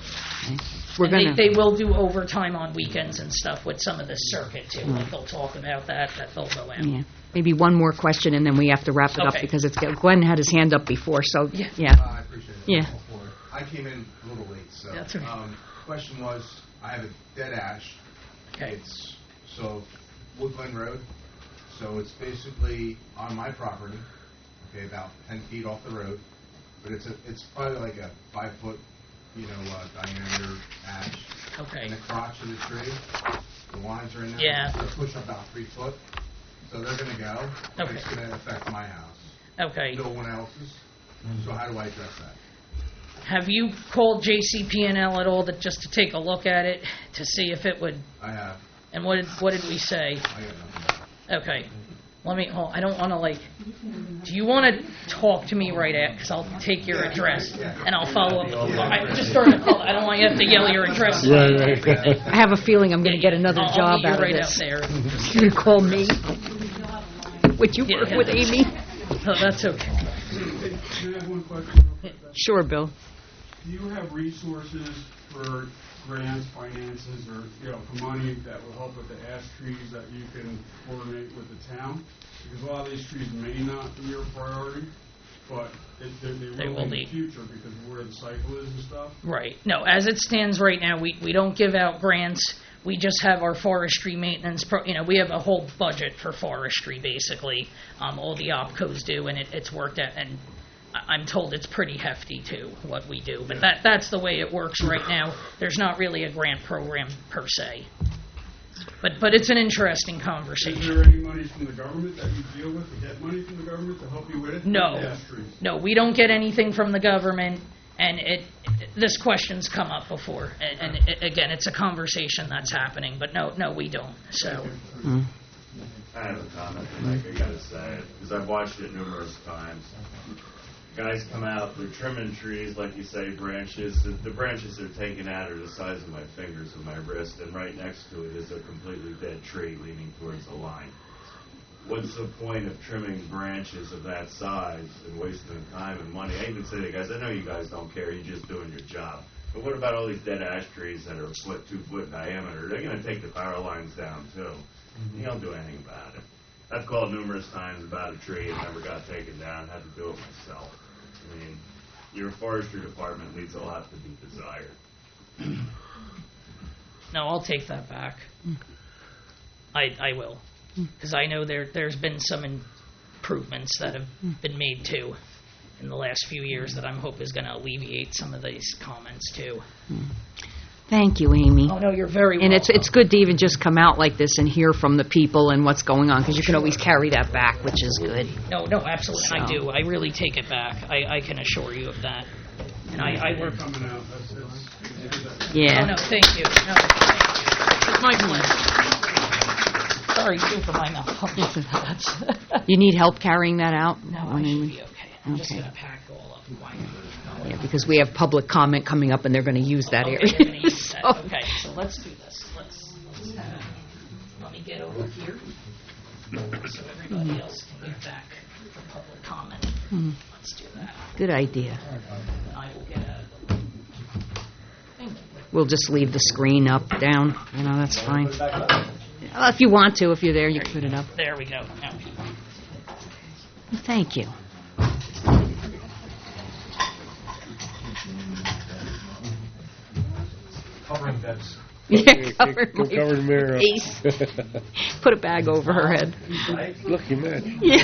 We're And they, gonna. they will do overtime on weekends and stuff with some of this circuit too. Like they'll talk about that, that they'll go out. Yeah. Maybe one more question, and then we have to wrap it up Okay. because it's Glenn had his hand up before. So Yeah. yeah. Uh, I appreciate it. Yeah. Before. I came in a little late, so. That's okay. Um, question was, I have a dead ash. Okay. It's, so, Woodland Road, so it's basically on my property, okay, about ten feet off the road, but it's a, it's probably like a five foot, you know, uh, diameter ash. Okay. And the crotch of the tree, the lines are in there. Yeah. They're pushed about three foot, so they're gonna go. and Okay. It's gonna affect my house. Okay. No one else's, so how do I address that? Have you called J C P N L at all to, just to take a look at it to see if it would? I have, And what did what did we say? I got nothing. Okay. Let me. Oh, I don't want to like. Do you want to talk to me right at? Because I'll take your address and I'll follow up. I just started a call. I don't want you to have to yell your address. Right, right. I have a feeling I'm going to get another I'll, I'll job meet you out right of out this. there. You call me. Would you Yeah. work with Amy? Oh, that's okay. Can I have one question? Sure, Bill. Do you have resources for grants, finances, or, you know, for money that will help with the ash trees that you can coordinate with the town? Because a lot of these trees may not be your priority. but it, they, they They will will in be. the future because of where the cycle is and stuff. Right. No, as it stands right now, we, we don't give out grants. We just have our forestry maintenance, pro, you know, we have a whole budget for forestry, basically. Um, all the opcos do, and it, it's worked out, and I- I'm told it's pretty hefty, too, what we do. But that that's the way it works right now. There's not really a grant program, per se. But but it's an interesting Is conversation. there any money from the government that you deal with, to get money from the government to help you with it? No. Ash trees. No, we don't get anything from the government, and it, this question's come up before. And, and it, again, it's a conversation that's happening, but no, no, we don't, so. I have a comment to make, I gotta say it, because I've watched it numerous times. Guys come out, they're trimming trees, like you say, branches. The, the branches they're taking out are the size of my fingers and my wrist, and right next to it is a completely dead tree leaning towards the line. What's the point of trimming branches of that size and wasting time and money? I even say to guys, I know you guys don't care, you're just doing your job. But what about all these dead ash trees that are a foot, two foot in diameter? They're going to take the power lines down, too. You don't do anything about it. I've called numerous times about a tree and never got taken down. Had to do it myself. I mean, your forestry department leaves a lot to be desired. No, I'll take that back. I, I will. Because I know there, there's been some improvements that have been made, too, in the last few years that I'm hope is going to alleviate some of these comments, too. Thank you, Amy. Oh, no, you're very And it's welcome. it's good to even just come out like this and hear from the people and what's going on, because you can always carry that back, which is good. No, no, absolutely, I So. do. I really take it back. I, I can assure you of that. And I, I work... Coming out, that's, that's, Yeah. Oh, no, thank you. No, thank you. It's my pleasure. Sorry, too, for my malfunctions. You need help carrying that out? No, I should be okay. I'm just Okay. going to pack it all up. Yeah, because we have public comment coming up, and they're going to use that Okay, area. they're gonna use that. So- Okay, so let's do this. Let's, let's have, let me get over here so everybody else can get back for public comment. Hmm. Let's do that. Good idea. And I will get a, We'll just leave the screen up, down. You know, that's fine. Well, if you want to, if you're there, you can put it up. there we go. Now, Thank you. Covering Deb's. Yeah, cover Go my cover the mirror up. face. Put a bag over her head. Lucky match. Yeah.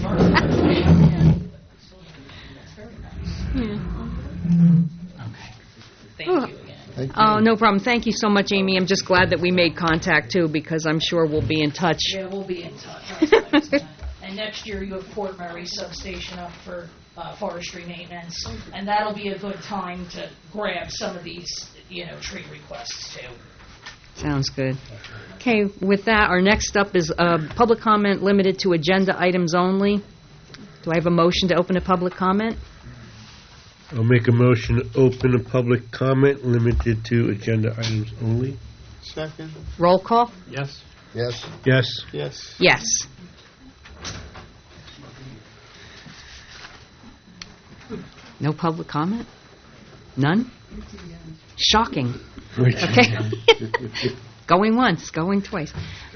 thank you again. Oh, no problem. Thank you so much, Amy. I'm just glad that we made contact, too, because I'm sure we'll be in touch. Yeah, we'll be in touch. And next year you have Port Murray substation up for uh, forestry maintenance, and that'll be a good time to grab some of these, you know, tree requests too. Sounds good. Okay, with that, our next up is uh, public comment limited to agenda items only. Do I have a motion to open a public comment? I'll make a motion to open a public comment limited to agenda items only. Second. Roll call? Yes. Yes. Yes. Yes. Yes. No public comment? None? Shocking. Okay. Going once, going twice.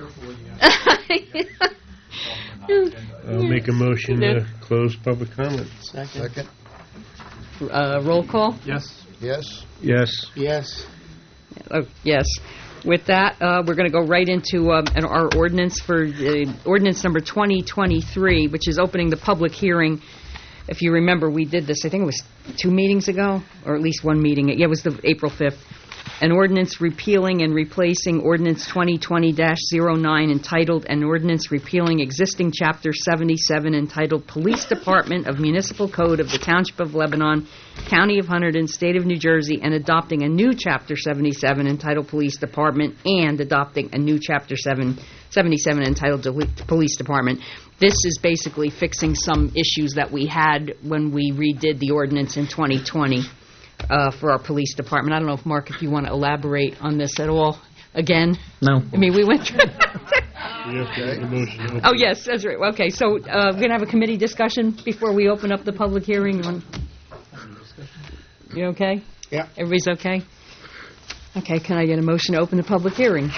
I'll make a motion to close public comment. Second. Uh, roll call? Yes. Yes. Yes. Yes. Oh, yes. With that, uh, we're going to go right into um, an- our ordinance for uh, ordinance number twenty twenty-three, which is opening the public hearing. If you remember, we did this, I think it was two meetings ago, or at least one meeting. Yeah, it was the April fifth. An ordinance repealing and replacing ordinance twenty twenty dash oh nine entitled An Ordinance Repealing Existing Chapter seventy-seven entitled Police Department of Municipal Code of the Township of Lebanon, County of Hunterdon, State of New Jersey, and adopting a new Chapter seventy-seven entitled Police Department, and adopting a new Chapter seven, seventy-seven entitled Dele- Police Department. This is basically fixing some issues that we had when we redid the ordinance in twenty twenty. Uh, for our police department. I don't know if, Mark, if you want to elaborate on this at all again. No. I mean, we went through... We have to make a motion to open. Oh, yes, that's right. Okay, so uh, we're going to have a committee discussion before we open up the public hearing. on- You okay? Yeah. Everybody's okay? Okay, can I get a motion to open the public hearing?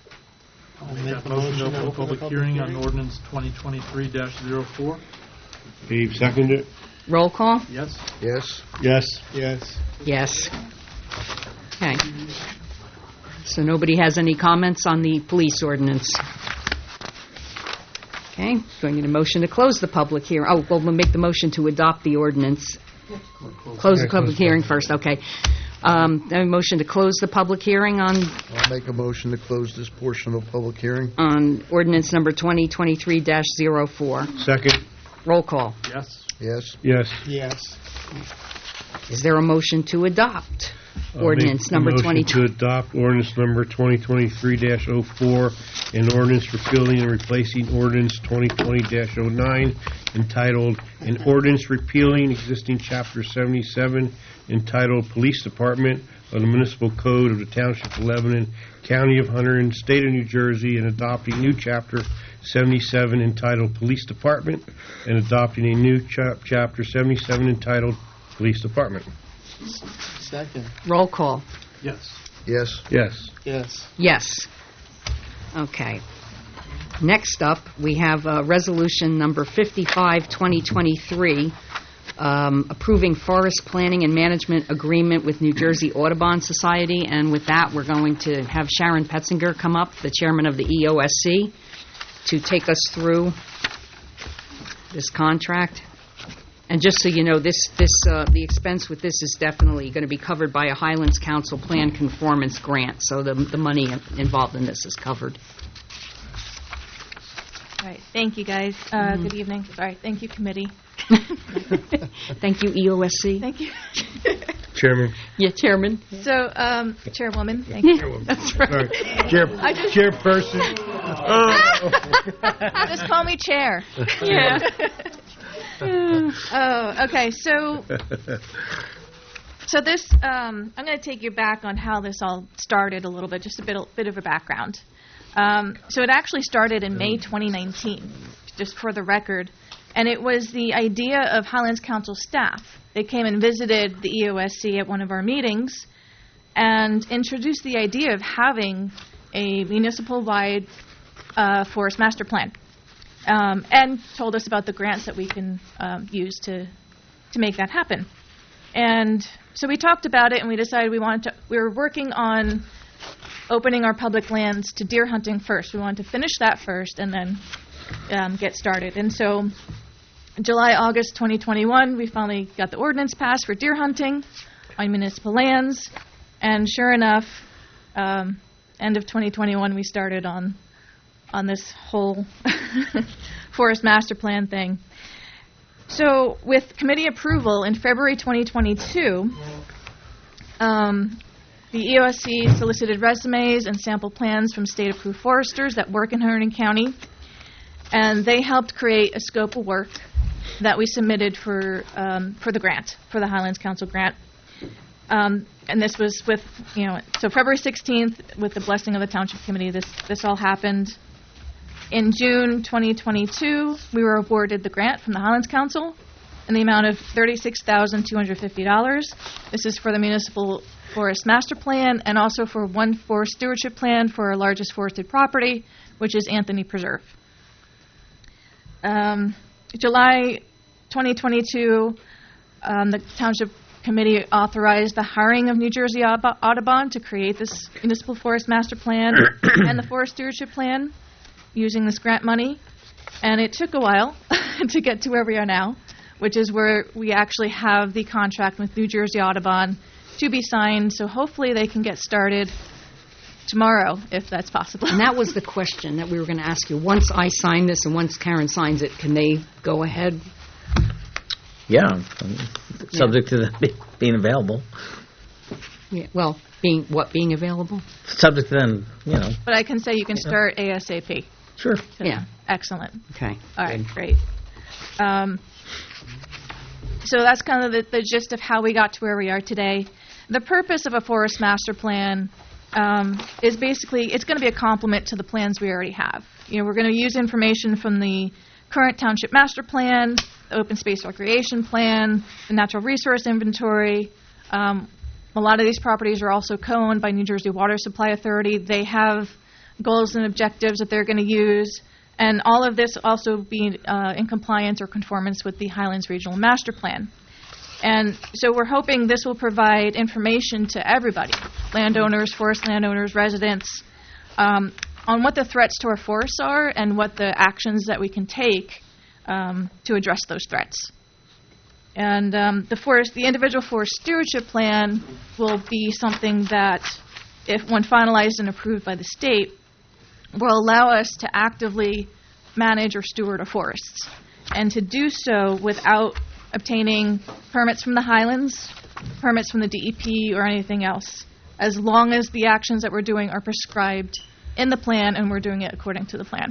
I'll make that motion to open the public hearing on ordinance twenty twenty-three dash oh four. Dave seconded it. Roll call? Yes? Yes. Yes. Yes. Yes. Okay. So nobody has any comments on the police ordinance? Okay, going to need a motion to close the public hearing. Oh, well, we'll make the motion to adopt the ordinance. Close the public hearing first, okay. Um, a motion to close the public hearing on, I'll make a motion to close this portion of public hearing. on ordinance number twenty twenty-three dash zero four. Second. Roll call. Yes? Yes. Yes. Yes. Is there a motion to adopt I'll ordinance make a number motion twenty? to adopt ordinance number twenty twenty-three dash oh four, an ordinance repealing and replacing ordinance twenty twenty dash oh nine entitled, an ordinance repealing existing chapter seventy-seven entitled Police Department of the Municipal Code of the Township of Lebanon, County of Hunter, and State of New Jersey, and adopting new chapter seventy-seven entitled Police Department, and adopting a new chap- chapter seventy-seven entitled Police Department. Second. Roll call. Yes. Yes. Yes. Yes. Yes. Okay. Next up, we have uh, Resolution Number fifty-five, twenty twenty-three, um, approving forest planning and management agreement with New Jersey Audubon Society. And with that, we're going to have Sharon Petzinger come up, the chairman of the E O S C, to take us through this contract. And just so you know, this, this, uh, the expense with this is definitely going to be covered by a Highlands Council Plan Conformance Grant, so the, the money involved in this is covered. All right, thank you, guys. Uh, Mhm. Good evening. Sorry, thank you, committee. Thank you, E O S C. Thank you. Chairman. Yeah, Chairman. So, um, Chairwoman, thank you. That's right. Sorry. Chair, I just- chairperson. Just call me Chair. Yeah. Oh, okay. So, so this, um, I'm going to take you back on how this all started a little bit, just a bit, bit of a background. Um, so it actually started in May twenty nineteen, just for the record, and it was the idea of Highlands Council staff. They came and visited the E O S C at one of our meetings and introduced the idea of having a municipal-wide uh, forest master plan. Um, and told us about the grants that we can um, use to to make that happen. And so we talked about it, and we decided we wanted to. We were working on opening our public lands to deer hunting first. We wanted to finish that first, and then um, get started. And so, July, August twenty twenty-one, we finally got the ordinance passed for deer hunting on municipal lands. And sure enough, um, end of twenty twenty-one, we started on. on this whole forest master plan thing. So with committee approval in February twenty twenty-two, um, the E O S C solicited resumes and sample plans from state-approved foresters that work in Hunterdon County, and they helped create a scope of work that we submitted for um, for the grant, for the Highlands Council grant. Um, and this was with, you know, so February sixteenth, with the blessing of the Township Committee, this, this all happened. In June twenty twenty-two, we were awarded the grant from the Highlands Council in the amount of thirty-six thousand two hundred fifty dollars. This is for the Municipal Forest Master Plan and also for one forest stewardship plan for our largest forested property, which is Anthony Preserve. Um, July twenty twenty-two, um, the Township Committee authorized the hiring of New Jersey Audubon to create this Municipal Forest Master Plan and the Forest Stewardship Plan using this grant money. And it took a while to get to where we are now, which is where we actually have the contract with New Jersey Audubon to be signed, so hopefully they can get started tomorrow, if that's possible. And that was the question that we were going to ask you. Once I sign this and once Karen signs it, can they go ahead? Yeah, um, subject to them be- being available. Yeah, well, being what, being available? Subject to them, you know. But I can say you can start ASAP. Sure. So, Yeah. Excellent. Okay. All right, great. Um, so that's kind of the, the gist of how we got to where we are today. The purpose of a forest master plan um, is basically, it's going to be a complement to the plans we already have. You know, we're going to use information from the current township master plan, the open space recreation plan, the natural resource inventory. Um, a lot of these properties are also co-owned by New Jersey Water Supply Authority. They have goals and objectives that they're going to use, And all of this also be uh, in compliance or conformance with the Highlands Regional Master Plan. And so we're hoping this will provide information to everybody, landowners, forest landowners, residents, um, on what the threats to our forests are and what the actions that we can take um, to address those threats. And um, the forest, the individual forest stewardship plan will be something that, if when finalized and approved by the state, will allow us to actively manage or steward our forests, and to do so without obtaining permits from the Highlands, permits from the D E P, or anything else, as long as the actions that we're doing are prescribed in the plan and we're doing it according to the plan.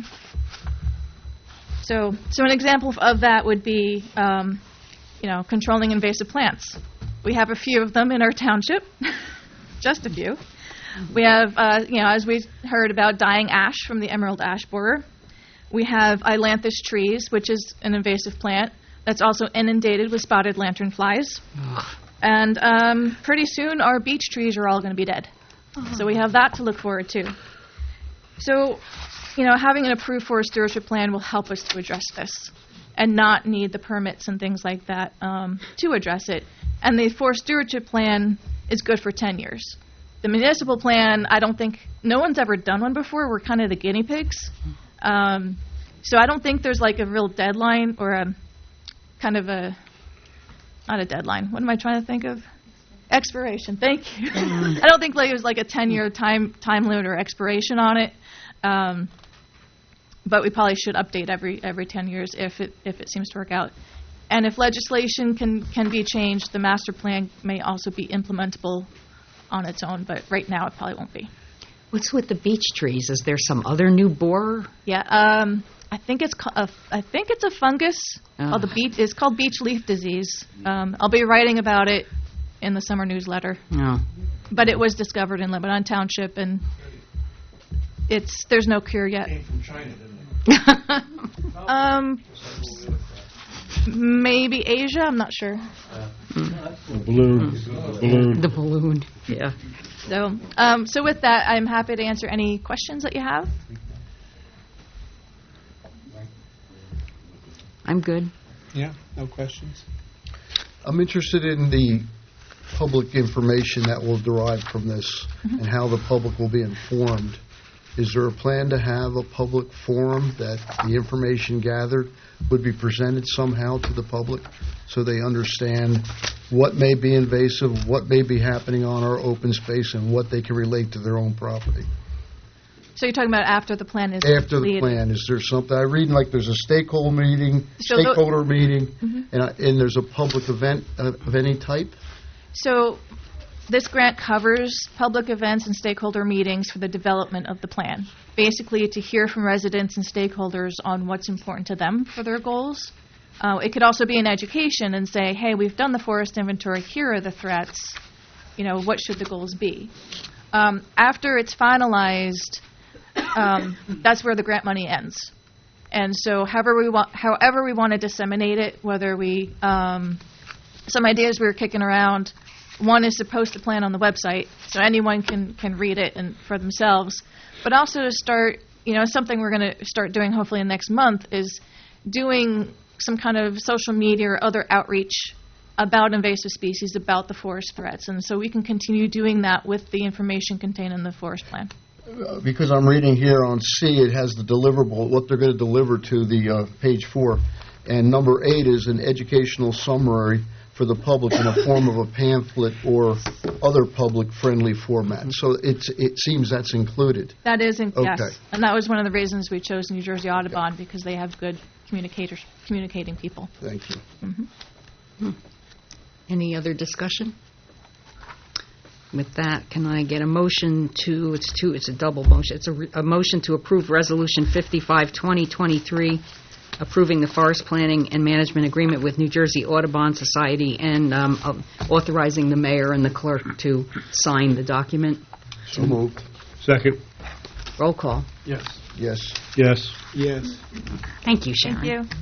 So, so an example of that would be, um, you know, controlling invasive plants. We have a few of them in our township, just a few. We have, uh, you know, as we heard about dying ash from the emerald ash borer. We have ailanthus trees, which is an invasive plant that's also inundated with spotted lanternflies. And um, pretty soon our beech trees are all going to be dead. So we have that to look forward to. So, you know, having an approved forest stewardship plan will help us to address this and not need the permits and things like that um, to address it. And the forest stewardship plan is good for ten years. The municipal plan, I don't think, no one's ever done one before. We're kind of the guinea pigs. Um, so I don't think there's like a real deadline or a kind of a, not a deadline. What am I trying to think of? Expiration. Thank you. I don't think like there's like a ten-year time time limit or expiration on it. Um, but we probably should update every every ten years if it if it seems to work out. And if legislation can can be changed, the master plan may also be implementable on its own. But right now, it probably won't be. What's with the beech trees? Is there some other new borer? Yeah, um, I think it's ca- a, I think it's a fungus. Oh. Called the beech. It's called beech leaf disease. Um, I'll be writing about it in the summer newsletter. No. But it was discovered in Lebanon Township, and it's there's no cure yet. Came from China, didn't it? um, maybe Asia. I'm not sure. The balloon. The balloon. The balloon. Yeah. So, um, so with that, I'm happy to answer any questions that you have. I'm good. Yeah, no questions. I'm interested in the public information that will derive from this Mm-hmm. and how the public will be informed. Is there a plan to have a public forum that the information gathered would be presented somehow to the public so they understand what may be invasive, what may be happening on our open space, and what they can relate to their own property? So you're talking about after the plan is After the completed. plan, is there something, I read like there's a stakeholder meeting, So the- stakeholder meeting, Mhm. and I- and there's a public event of of any type? So this grant covers public events and stakeholder meetings for the development of the plan, basically to hear from residents and stakeholders on what's important to them for their goals. Uh, it could also be an education and say, hey, we've done the forest inventory, here are the threats, you know, what should the goals be? Um, after it's finalized, um, that's where the grant money ends. And so however we want, however we want to disseminate it, whether we, um, some ideas we were kicking around, one is to post the plan on the website so anyone can, can read it and for themselves, but also to start, you know, something we're going to start doing hopefully in the next month is doing some kind of social media or other outreach about invasive species, about the forest threats. And so we can continue doing that with the information contained in the forest plan. Uh, Because I'm reading here on C, it has the deliverable, what they're going to deliver to the uh, page four. And number eight is an educational summary for the public in the form of a pamphlet or other public-friendly format. So it's, it seems that's included. That is, in, yes. Okay. And that was one of the reasons we chose New Jersey Audubon, because they have good communicators, communicating people. Thank you. Mm-hmm. Any other discussion? With that, can I get a motion to, it's two, it's a double motion, it's a, re- a motion to approve Resolution fifty-five twenty twenty-three, approving the forest planning and management agreement with New Jersey Audubon Society and um, uh, authorizing the mayor and the clerk to sign the document. So moved. Second. Roll call. Yes. Yes. Yes. Yes. Thank you, Sharon. Thank you.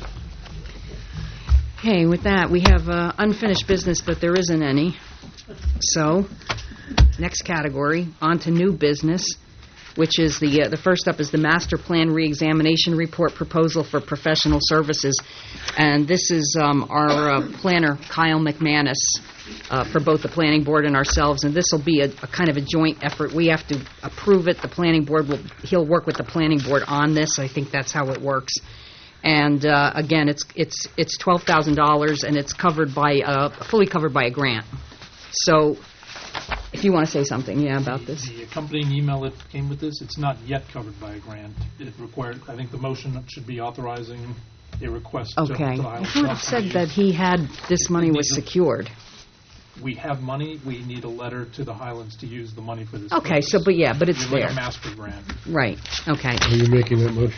Okay, with that, we have uh, unfinished business, but there isn't any. So, next category, on to new business. which is the, uh, the first up is the Master Plan Reexamination Report Proposal for Professional Services. And this is um, our uh, planner, Kyle McManus, uh, for both the Planning Board and ourselves. And this will be a, a kind of a joint effort. We have to approve it. The Planning Board will, he'll work with the Planning Board on this. I think that's how it works. And uh, again, it's it's it's twelve thousand dollars, and it's covered by uh, fully covered by a grant. So, if you want to say something, yeah, about this. The accompanying email that came with this, it's not yet covered by a grant. It required, I think the motion should be authorizing a request to to Okay. Highland I thought it Council said to that use- he had, this money was secured. We have money, we need a letter to the Highlands to use the money for this. Okay, so, but yeah, but it's It'd be like there. a master grant. Right, okay. Are you making that motion?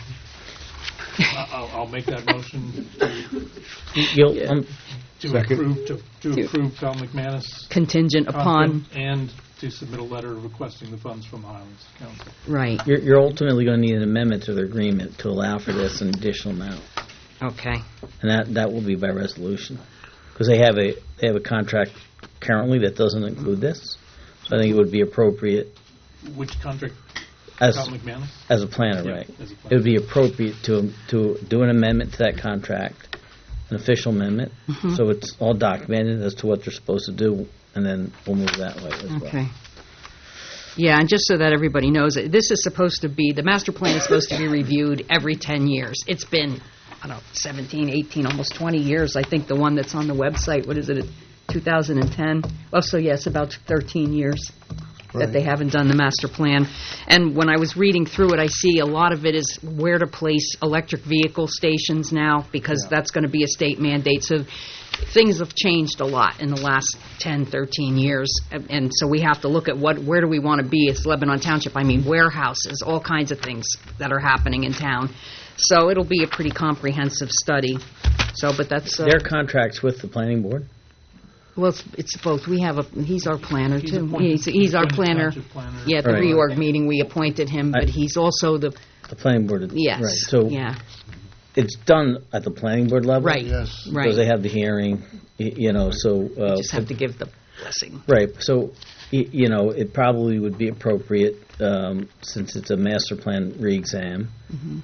I- I'll, I'll make that motion to, You'll, um, to Second. approve, to, to To- approve Kyle McManus. Contingent upon, content And to submit a letter requesting the funds from the Highlands Council. right, you're, you're ultimately going to need an amendment to the agreement to allow for this an additional amount. okay. And that, that will be by resolution. Because they have a, they have a contract currently that doesn't include this. So I think it would be appropriate Which contract? as, Kyle McManus? as a planner, Yeah, right? as a It planner. would be appropriate to, to do an amendment to that contract, an official amendment, Mhm. so it's all documented as to what they're supposed to do, and then we'll move that way as well. Okay. Yeah, and just so that everybody knows, it, this is supposed to be, the master plan is supposed to be reviewed every ten years. It's been, I don't know, seventeen, eighteen, almost twenty years. I think the one that's on the website, what is it, two thousand ten? Well, so yes, about thirteen years that they haven't done the master plan. And when I was reading through it, I see a lot of it is where to place electric vehicle stations now, because that's going to be a state mandate. So things have changed a lot in the last ten, thirteen years, and, and so we have to look at what, where do we want to be as Lebanon Township. I mean, warehouses, all kinds of things that are happening in town. So it'll be a pretty comprehensive study. So, but that's... Uh, Their contracts with the planning board? well, it's, it's both. We have a, he's our planner, He's too. appointed He's, he's our Lebanon planner. Township planner. Yeah, at the Right. reorg meeting, we appointed him, but I- he's also the, The planning board, yes, right. So yeah, it's done at the planning board level? right, Yes. right. Because they have the hearing, y- you know, so... uh, Just have to give the blessing. Right, so, y- you know, it probably would be appropriate, um, since it's a master plan re-exam, Mhm.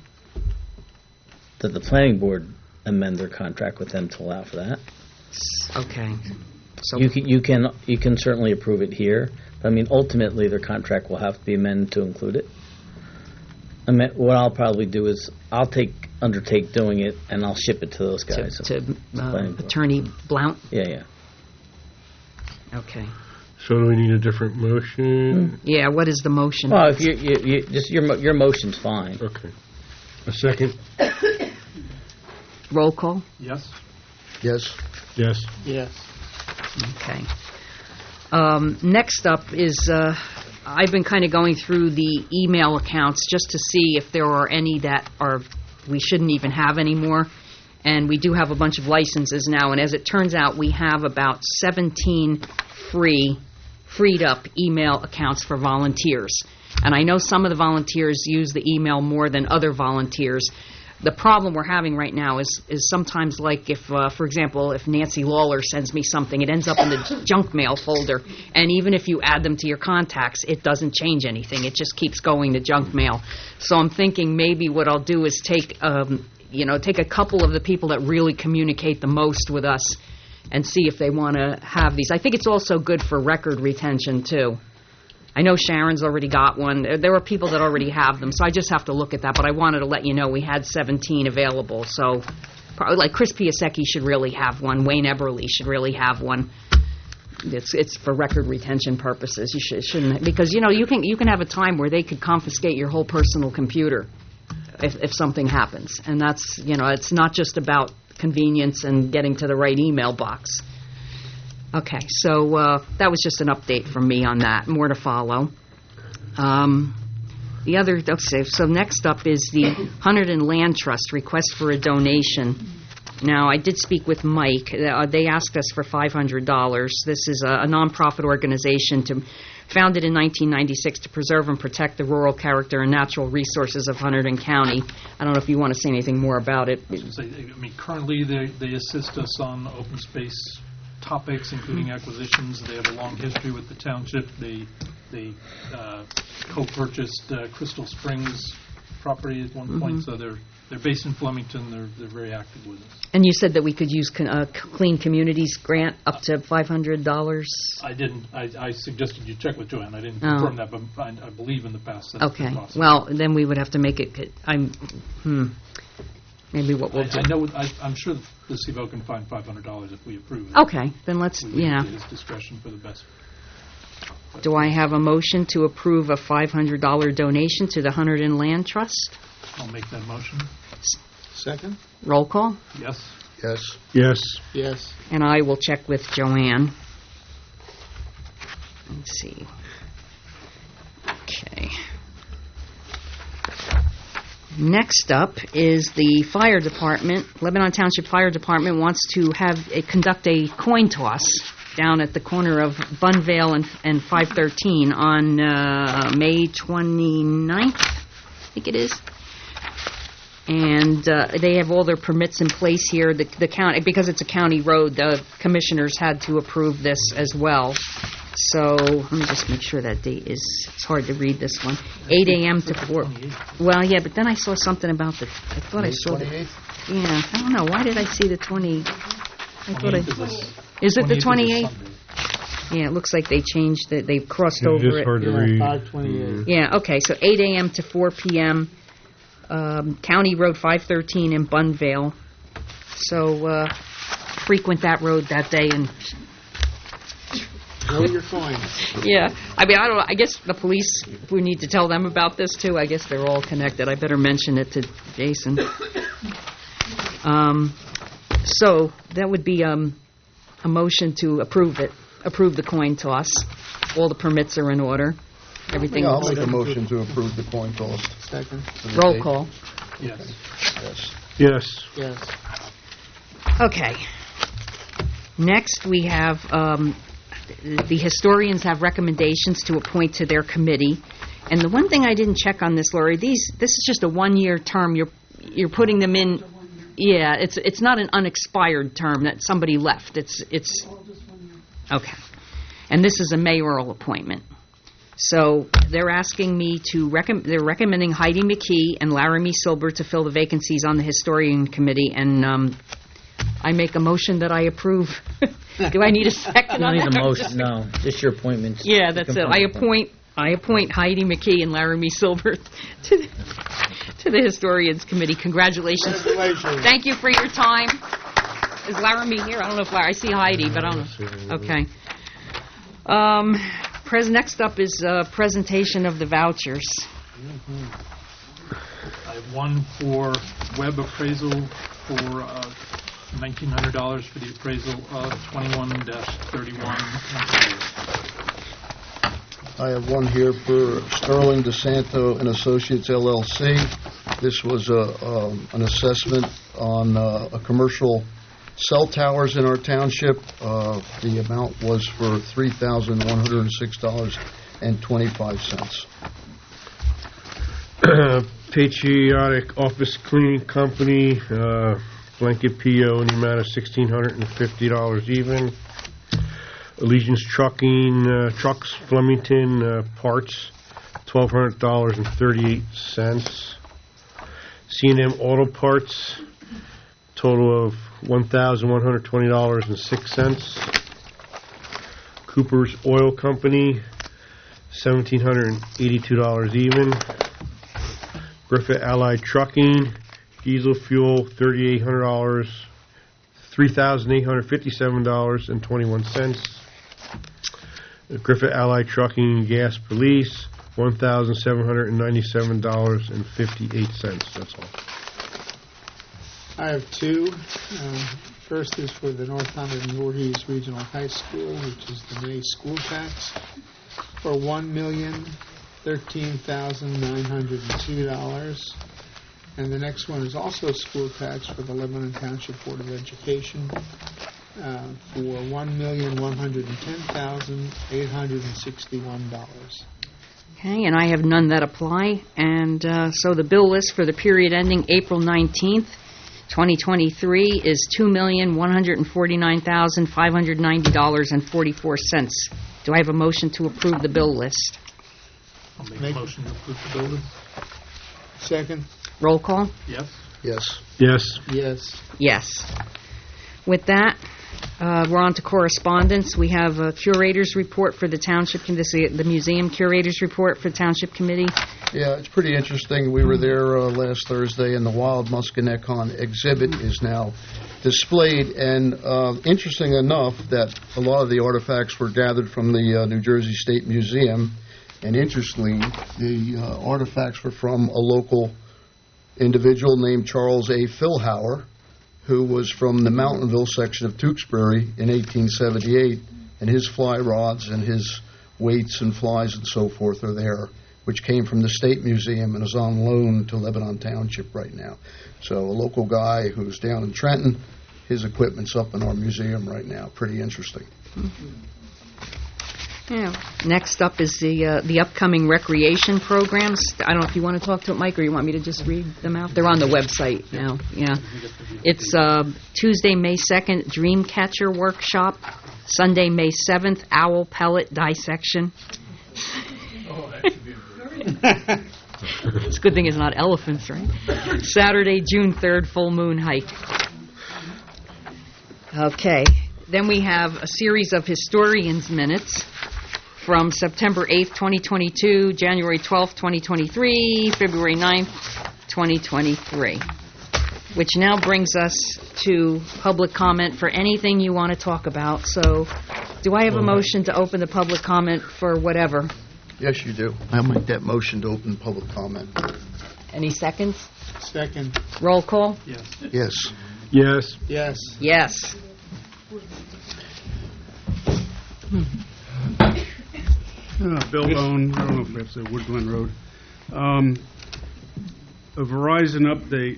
that the planning board amend their contract with them to allow for that. Okay. So, You can, you can, you can certainly approve it here, but I mean, ultimately, their contract will have to be amended to include it. I mean, what I'll probably do is, I'll take, undertake doing it, and I'll ship it to those to, guys. to uh, Planning board. Attorney Blount? Yeah, yeah. Okay. So do we need a different motion? Yeah, what is the motion? Well, if you, you, you, just, your, mo- your motion's fine. Okay. A second? Roll call? Yes? Yes. Yes. Yes. Okay. Um, next up is, uh, I've been kind of going through the email accounts just to see if there are any that are, we shouldn't even have anymore. And we do have a bunch of licenses now, and as it turns out, we have about seventeen free, freed up email accounts for volunteers. And I know some of the volunteers use the email more than other volunteers. The problem we're having right now is is sometimes, like if, uh, for example, if Nancy Lawler sends me something, it ends up in the junk mail folder. And even if you add them to your contacts, it doesn't change anything. It just keeps going to junk mail. So I'm thinking maybe what I'll do is take, um, you know, take a couple of the people that really communicate the most with us and see if they want to have these. I think it's also good for record retention, too. I know Sharon's already got one. There- There are people that already have them, so I just have to look at that. But I wanted to let you know we had seventeen available. So, probably like Chris Piasecki should really have one. Wayne Eberly should really have one. It's it's for record retention purposes. You should, shouldn't, because you know you can you can have a time where they could confiscate your whole personal computer if if something happens, and that's you know it's not just about convenience and getting to the right email box. Okay, so uh, that was just an update from me on that. More to follow. Um, the other, okay, so next up is the Hunterdon Land Trust request for a donation. Now, I did speak with Mike. Uh, they asked us for five hundred dollars. This is a, a nonprofit organization to, founded in nineteen ninety-six to preserve and protect the rural character and natural resources of Hunterdon County. I don't know if you want to say anything more about it. So, I mean, currently, they, they assist us on open space topics, including acquisitions. They have a long history with the township. They they uh, co-purchased uh, Crystal Springs property at one Mhm. point, so they're they're based in Flemington. They're they're very active with us. And you said that we could use con- uh, c- Clean Communities grant up to five hundred dollars? I didn't. I, I suggested you check with Joanne. I didn't Oh. confirm that, but I, I believe in the past that's Okay, been possible. well, then we would have to make it, c- I'm, hmm, maybe what we'll I, do. I know. I, I'm sure the C V O can find five hundred dollars if we approve it. Okay, then let's, We leave it yeah. to his discretion for the best. Do I have a motion to approve a five hundred dollars donation to the Hunterdon Land Trust? I'll make that motion. Second? Roll call? Yes. Yes. Yes. Yes. And I will check with Joanne. Let's see. Okay. Next up is the fire department. Lebanon Township Fire Department wants to have, uh, conduct a coin toss down at the corner of Bunvale and, and five thirteen on uh, May twenty-ninth, I think it is. And uh, they have all their permits in place here. The, the county, because it's a county road, the commissioners had to approve this as well. So let me just make sure that date is. It's hard to read this one. eight a.m. to four. Well, yeah, but then I saw something about the. I thought I May saw the. twenty-eighth? Yeah, I don't know. Why did I see the twenty? I thought I. twenty-eighth Is it the twenty-eighth is a twenty-eighth? Yeah, it looks like they changed it. They've crossed It's over just it. hard to read. five twenty-eight. Yeah, okay, so eight a.m. to four p.m., um, County Road five thirteen in Bunvale. So uh, frequent that road that day. And Know your coins. yeah, I mean, I don't know, I guess the police, we need to tell them about this too. I guess they're all connected. I better mention it to Jason. Um, so that would be um, a motion to approve it, approve the coin toss. All the permits are in order. Everything. Yeah, I'll make a motion to approve the coin toss. Second? for the Roll date. call. Yes. Yes. Yes. Yes. Okay. Next, we have, um, the historians have recommendations to appoint to their committee. And the one thing I didn't check on this, Lori, these, this is just a one-year term. You're, you're putting them in, yeah, it's, it's not an unexpired term that somebody left. It's, it's, okay. And this is a mayoral appointment. So they're asking me to, recomm- they're recommending Heidi McKee and Laramie Silber to fill the vacancies on the historian committee, and um, I make a motion that I approve. Do I need a second You on don't need that? a motion, no, just your appointments. Yeah, You that's can it. I them. appoint, I appoint Heidi McKee and Laramie Silber to the, to the historians committee. Congratulations. Congratulations. Thank you for your time. Is Laramie here? I don't know if Lar- I see Heidi, but I don't know. Okay. Um, pres- next up is uh, presentation of the vouchers. I have one for web appraisal for uh, nineteen hundred dollars for the appraisal of twenty-one thirty-one. I have one here for Sterling DeSanto and Associates L L C. This was a, um, an assessment on uh, a commercial cell towers in our township. Uh, The amount was for three thousand one hundred six dollars and twenty-five cents. Patriotic Office Cleaning Company, uh, blanket P O in the amount of sixteen hundred fifty dollars even. Allegiance Trucking, uh, Trucks, Flemington, uh, parts, twelve hundred dollars and thirty-eight cents. C and M Auto Parts, total of one thousand one hundred twenty dollars and six cents. Cooper's Oil Company, seventeen hundred eighty-two dollars even. Griffith Allied Trucking, diesel fuel, thirty-eight hundred dollars, three thousand eight hundred fifty-seven dollars and twenty-one cents. Griffith Allied Trucking Gas Police, one thousand seven hundred ninety-seven dollars and fifty-eight cents. That's all. I have two. Um, First is for the North Hunterdon Voorhees Regional High School, which is the May school tax, for one million thirteen thousand nine hundred two dollars. And the next one is also school tax for the Lebanon Township Board of Education, uh, for one million one hundred ten thousand eight hundred sixty-one dollars. Okay, and I have none that apply. And uh, so the bill list for the period ending April nineteenth, twenty twenty-three is two million one hundred forty-nine thousand five hundred ninety dollars and forty-four cents. Do I have a motion to approve the bill list? I'll make a Make- motion to approve the bill list. Second? Roll call? Yes? Yes. Yes. Yes. Yes. With that, uh, we're on to correspondence. We have a curator's report for the township, this is the museum curator's report for Township Committee. Yeah, it's pretty interesting. We were there uh, last Thursday, and the Wild Musconecon exhibit is now displayed. And uh, interesting enough that a lot of the artifacts were gathered from the uh, New Jersey State Museum. And interestingly, the uh, artifacts were from a local individual named Charles A. Philhauer, who was from the Mountainville section of Tewksbury in eighteen seventy-eight. And his fly rods and his weights and flies and so forth are there, which came from the State Museum and is on loan to Lebanon Township right now. So a local guy who's down in Trenton, his equipment's up in our museum right now. Pretty interesting. Yeah. Next up is the uh, the upcoming recreation programs. I don't know if you want to talk to it, Mike, or you want me to just read them out? They're on the website now. Yeah. It's uh, Tuesday, May second, Dreamcatcher Workshop. Sunday, May seventh, Owl Pellet Dissection. It's a good thing it's not elephants, right? Saturday, June third, Full Moon Hike. Okay. Then we have a series of historians' minutes from September eighth, twenty twenty-two, January twelfth, twenty twenty-three, February ninth, twenty twenty-three, which now brings us to public comment for anything you want to talk about. So do I have a motion to open the public comment for whatever? Yes, you do. I'll make that motion to open public comment. Any seconds? Second? Roll call? Yes. Yes. Yes. Yes. Yes. Uh, Bill Bone, I don't know if that's a Woodland Road. Um, a Verizon update.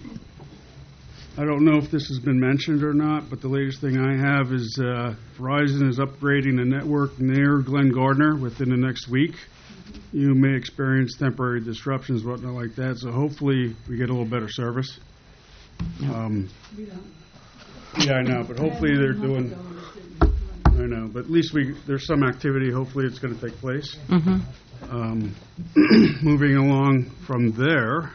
I don't know if this has been mentioned or not, but the latest thing I have is uh, Verizon is upgrading the network near Glen Gardner within the next week. You may experience temporary disruptions, whatnot like that, so hopefully we get a little better service. Um, yeah, I know, but hopefully they're doing... I know, but at least we there's some activity. Hopefully it's going to take place. Mm-hmm. Um, moving along from there,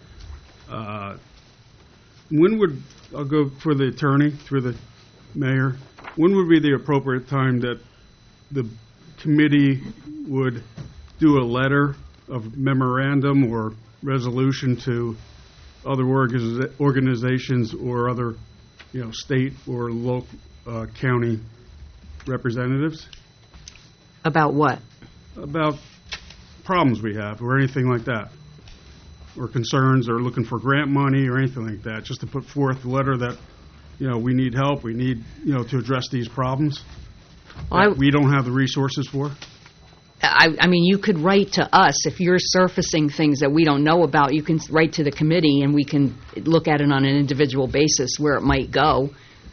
uh, when would, I'll go for the attorney through the mayor, when would be the appropriate time that the committee would do a letter of memorandum or resolution to other org- organizations or other, you know, state or local, uh, county representatives? About what? About problems we have or anything like that, or concerns or looking for grant money or anything like that, just to put forth a letter that, you know, we need help, we need, you know, to address these problems Well, that I- we don't have the resources for. I, I mean, you could write to us. If you're surfacing things that we don't know about, you can write to the committee and we can look at it on an individual basis where it might go.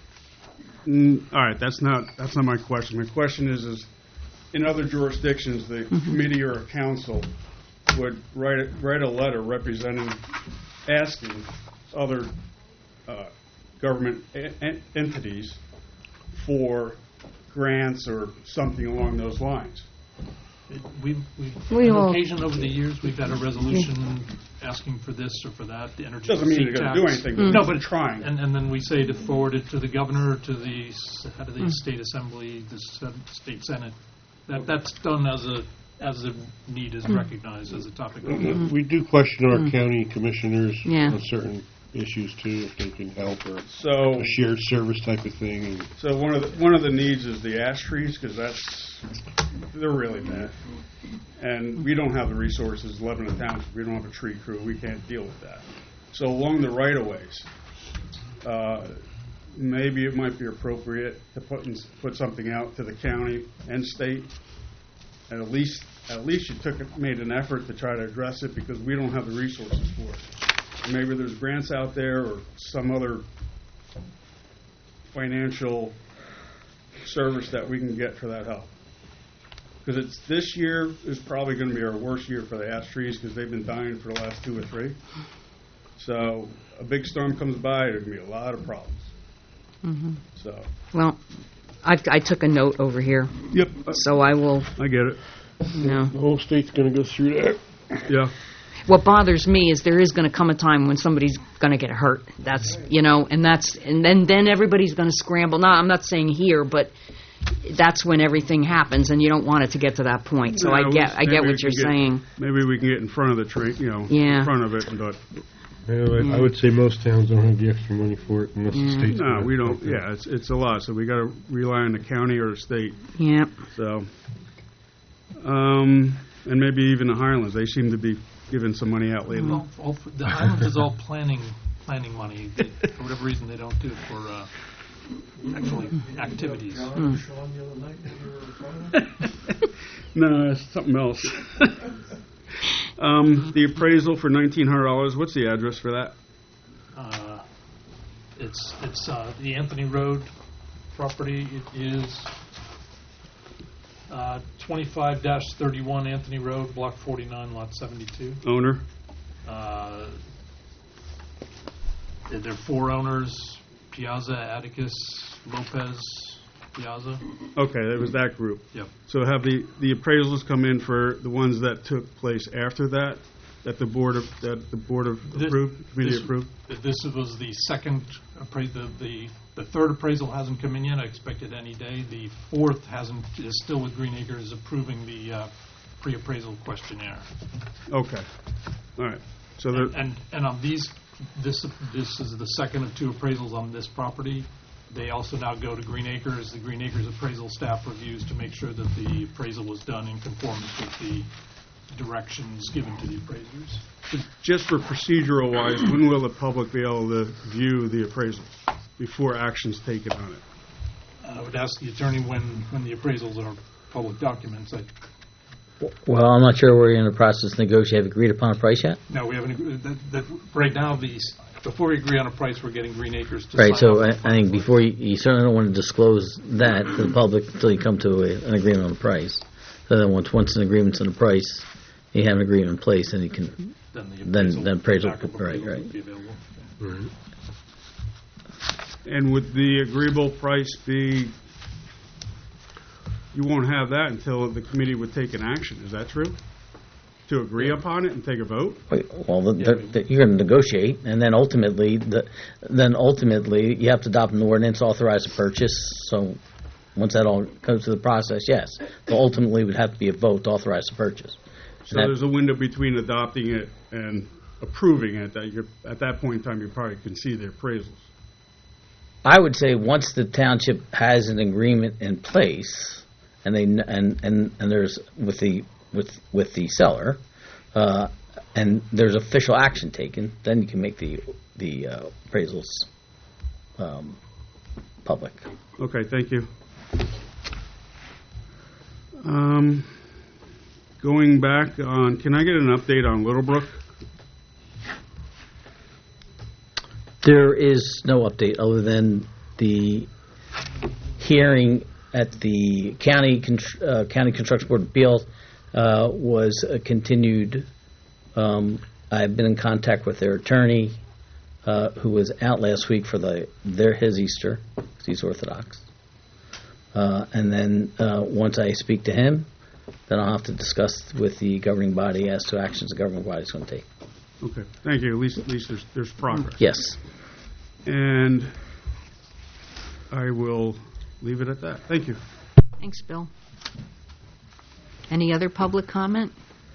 Mm, all right, that's not that's not my question. My question is, is in other jurisdictions, the Mm-hmm. committee or a council would write a, write a letter representing, asking other uh, government en- en- entities for grants or something along those lines. We've, we've, We on all- occasion over the years, we've had a resolution asking for this or for that, the energy Doesn't mean seat you're gonna do tax. anything, but No, Mm. but trying. And, and then we say to forward it to the governor, to the s- head of the Mm. state assembly, the sen- state senate. That, that's done as a, as a need is Mm. recognized as a topic. Uh, We do question our Mm. county commissioners Yeah. on certain issues too, if they can help, or So a shared service type of thing. And So one of the, one of the needs is the ash trees, because that's, they're really bad. And we don't have the resources, Lebanon Township, we don't have a tree crew, we can't deal with that. So along the right-of-ways, uh, maybe it might be appropriate to put, in- put something out to the county and state. And at least, at least you took, it- made an effort to try to address it, because we don't have the resources for it. Maybe there's grants out there or some other financial service that we can get for that help. Because it's, this year is probably going to be our worst year for the ash trees, because they've been dying for the last two or three. So a big storm comes by, there's going to be a lot of problems. Mm-hmm. So Well, I, I took a note over here. Yep. So I will, I get it. no. The whole state's going to go through that. Yeah. What bothers me is there is going to come a time when somebody's going to get hurt. That's, you know, and that's, and then, then everybody's going to scramble. Now, I'm not saying here, but that's when everything happens, and you don't want it to get to that point. So Yeah, I we- get, I maybe get we what you're can get- saying. Maybe we can get in front of the train, you know, Yeah. in front of it, but. Yeah, I- I would say most towns don't have the extra money for it unless the state's. No, gonna we don't, help it. yeah, it's, it's a lot, so we gotta rely on the county or the state. Yep. So, um, and maybe even the Highlands, they seem to be giving some money out lately. Well, all for- The Highlands is all planning, planning money. They- For whatever reason, they don't do it for uh, actually activities. No, it's something else. Um, the appraisal for nineteen hundred dollars, what's the address for that? Uh, It's, it's uh, the Anthony Road property. It is uh, twenty-five thirty-one Anthony Road, Block forty-nine, Lot seventy-two. Owner? Uh, There there are four owners, Piazza, Atticus, Lopez, Piazza. Okay, that was that group. Yep. So have the, the appraisals come in for the ones that took place after that, that the board of, that the board of This- approved, committee this- approved? This was the second appra- the, the, the third appraisal hasn't come in yet. I expect it any day. The fourth hasn't, is still with Green Acres approving the uh, pre-appraisal questionnaire. Okay, all right. So there, And, and, and on these, this, this is the second of two appraisals on this property. They also now go to Green Acres. The Green Acres appraisal staff reviews to make sure that the appraisal was done in conformance with the directions given to the appraisers. just for procedural wise, when will the public be able to view the appraisals before action's taken on it? I would ask the attorney when, when the appraisals are public documents. I, Well, I'm not sure we're in the process of negotiating. Have agreed upon a price yet? no, we haven't, agreed- that, that, right now, these, before we agree on a price, we're getting Green Acres to Right, sign so I, off. I think before, you, you certainly don't want to disclose that to the public until you come to a, an agreement on the price. So then once, once an agreement's on the price, you have an agreement in place, and you can, Then the then, then appraisal, backup right, appraisal right. would be available. Right. And would the agreeable price be, you won't have that until the committee would take an action, is that true? To agree upon it and take a vote? Wait, Well, the, the, the, you're going to negotiate, and then ultimately, the, then ultimately, you have to adopt an ordinance, authorize a purchase. So, once that all comes to the process, yes, but ultimately, it would have to be a vote to authorize the purchase. So And that- there's a window between adopting it and approving it, that you're, at that point in time, you probably can see the appraisals. I would say once the township has an agreement in place, and they kn- and and and there's with the with with the seller, uh, and there's official action taken, then you can make the the uh, appraisals um, public. Okay, thank you. Um, going back on, can I get an update on Little Brook? There is no update other than the hearing at the county Contr- uh, county construction board of appeals uh, was uh, continued. Um, I've been in contact with their attorney, uh, who was out last week for the their his Easter, 'cause he's Orthodox. Uh, and then uh, once I speak to him, then I'll have to discuss with the governing body as to actions the governing body is going to take. Okay, thank you. At least, at least there's, there's progress. Yes. And I will leave it at that. Thank you. Thanks, Bill. Any other public comment?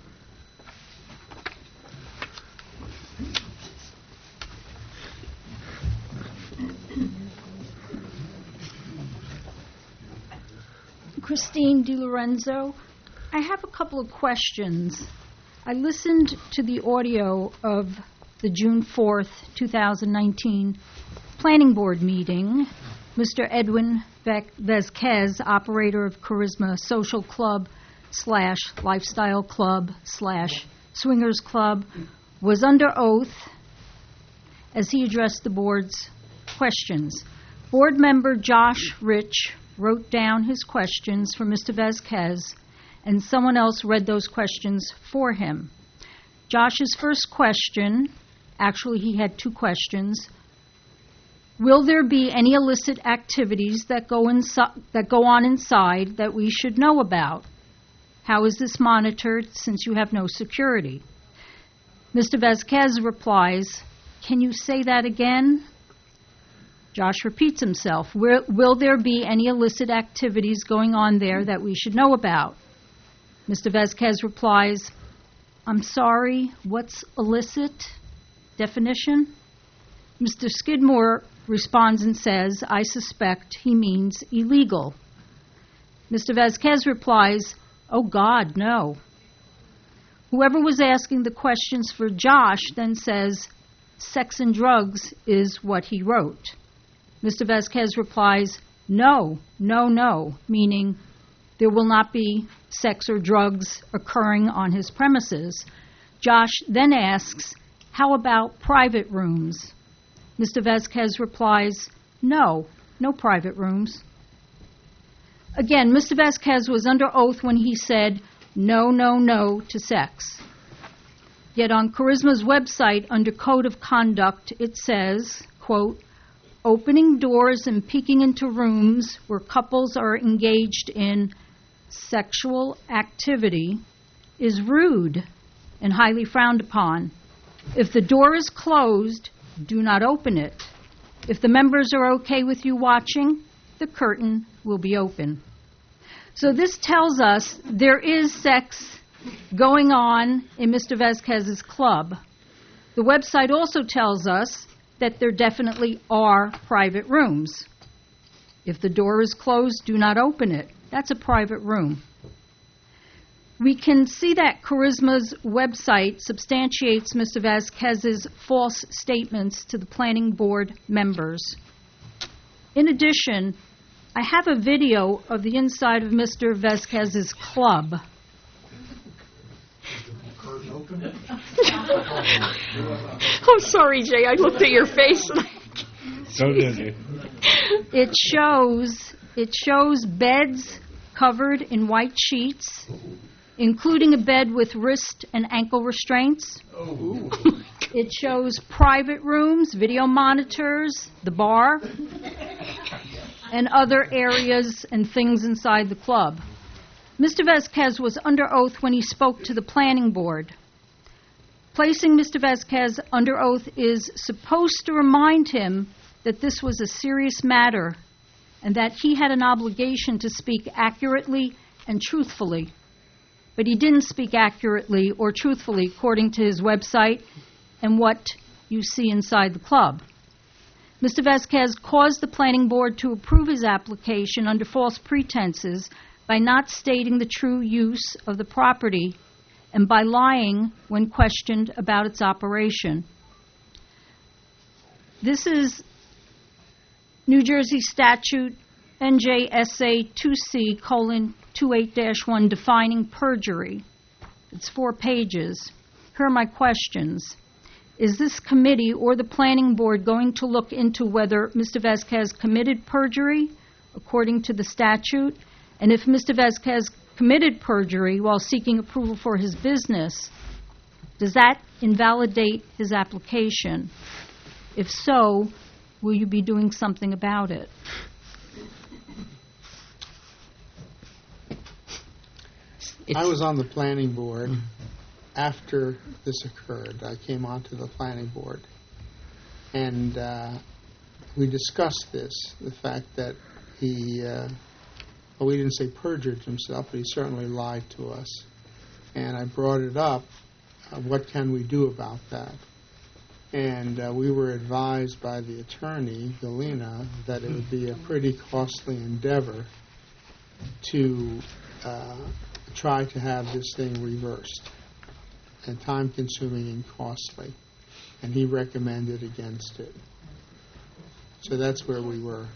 Christine DiLorenzo. I have a couple of questions. I listened to the audio of the June fourth, two thousand nineteen Planning Board meeting. Mister Edwin Vec- Vesquez, operator of Charisma Social Club slash Lifestyle Club slash Swingers Club, was under oath as he addressed the board's questions. Board member Josh Rich wrote down his questions for Mister Vesquez, and someone else read those questions for him. Josh's first question, actually he had two questions, Will there be any illicit activities that go insi- that go on inside that we should know about? How is this monitored since you have no security? Mister Vasquez replies, "Can you say that again?" Josh repeats himself, will, will there be any illicit activities going on there that we should know about? Mister Vasquez replies, "I'm sorry, what's illicit? Definition?" Mister Skidmore responds and says, "I suspect he means illegal." Mister Vasquez replies, "Oh God, no." Whoever was asking the questions for Josh then says, "Sex and drugs is what he wrote." Mister Vasquez replies, "No, no, no," meaning there will not be sex or drugs occurring on his premises. Josh then asks, "How about private rooms?" Mister Vasquez replies, "No, no private rooms." Again, Mister Vasquez was under oath when he said, "No, no, no" to sex. Yet on Charisma's website, under Code of Conduct, it says, quote, "Opening doors and peeking into rooms where couples are engaged in sexual activity is rude and highly frowned upon. If the door is closed, do not open it. If the members are okay with you watching, the curtain will be open." So this tells us there is sex going on in Mister Vasquez's club. The website also tells us that there definitely are private rooms. If the door is closed, do not open it. That's a private room. We can see that Charisma's website substantiates Mister Vasquez's false statements to the planning board members. In addition, I have a video of the inside of Mister Vasquez's club. I'm sorry, Jay. I looked at your face. And I Don't do it. It shows it shows beds covered in white sheets, including a bed with wrist and ankle restraints. Oh. It shows private rooms, video monitors, the bar, and other areas and things inside the club. Mister Vasquez was under oath when he spoke to the planning board. Placing Mister Vasquez under oath is supposed to remind him that this was a serious matter and that he had an obligation to speak accurately and truthfully. But he didn't speak accurately or truthfully according to his website and what you see inside the club. Mister Vasquez caused the planning board to approve his application under false pretenses by not stating the true use of the property and by lying when questioned about its operation. This is New Jersey Statute N J S A two C colon twenty-eight dash one defining perjury. It's four pages. Here are my questions. Is this committee or the planning board going to look into whether Mister Vasquez committed perjury according to the statute? And if Mister Vasquez committed perjury while seeking approval for his business, does that invalidate his application? If so, will you be doing something about it? I was on the planning board after this occurred. I came onto the planning board, and uh, we discussed this, the fact that he, uh, well, we didn't say perjured himself, but he certainly lied to us. And I brought it up, uh, what can we do about that? And uh, we were advised by the attorney, Galena, that it would be a pretty costly endeavor to uh, try to have this thing reversed, and time-consuming and costly. And he recommended against it. So that's where we were.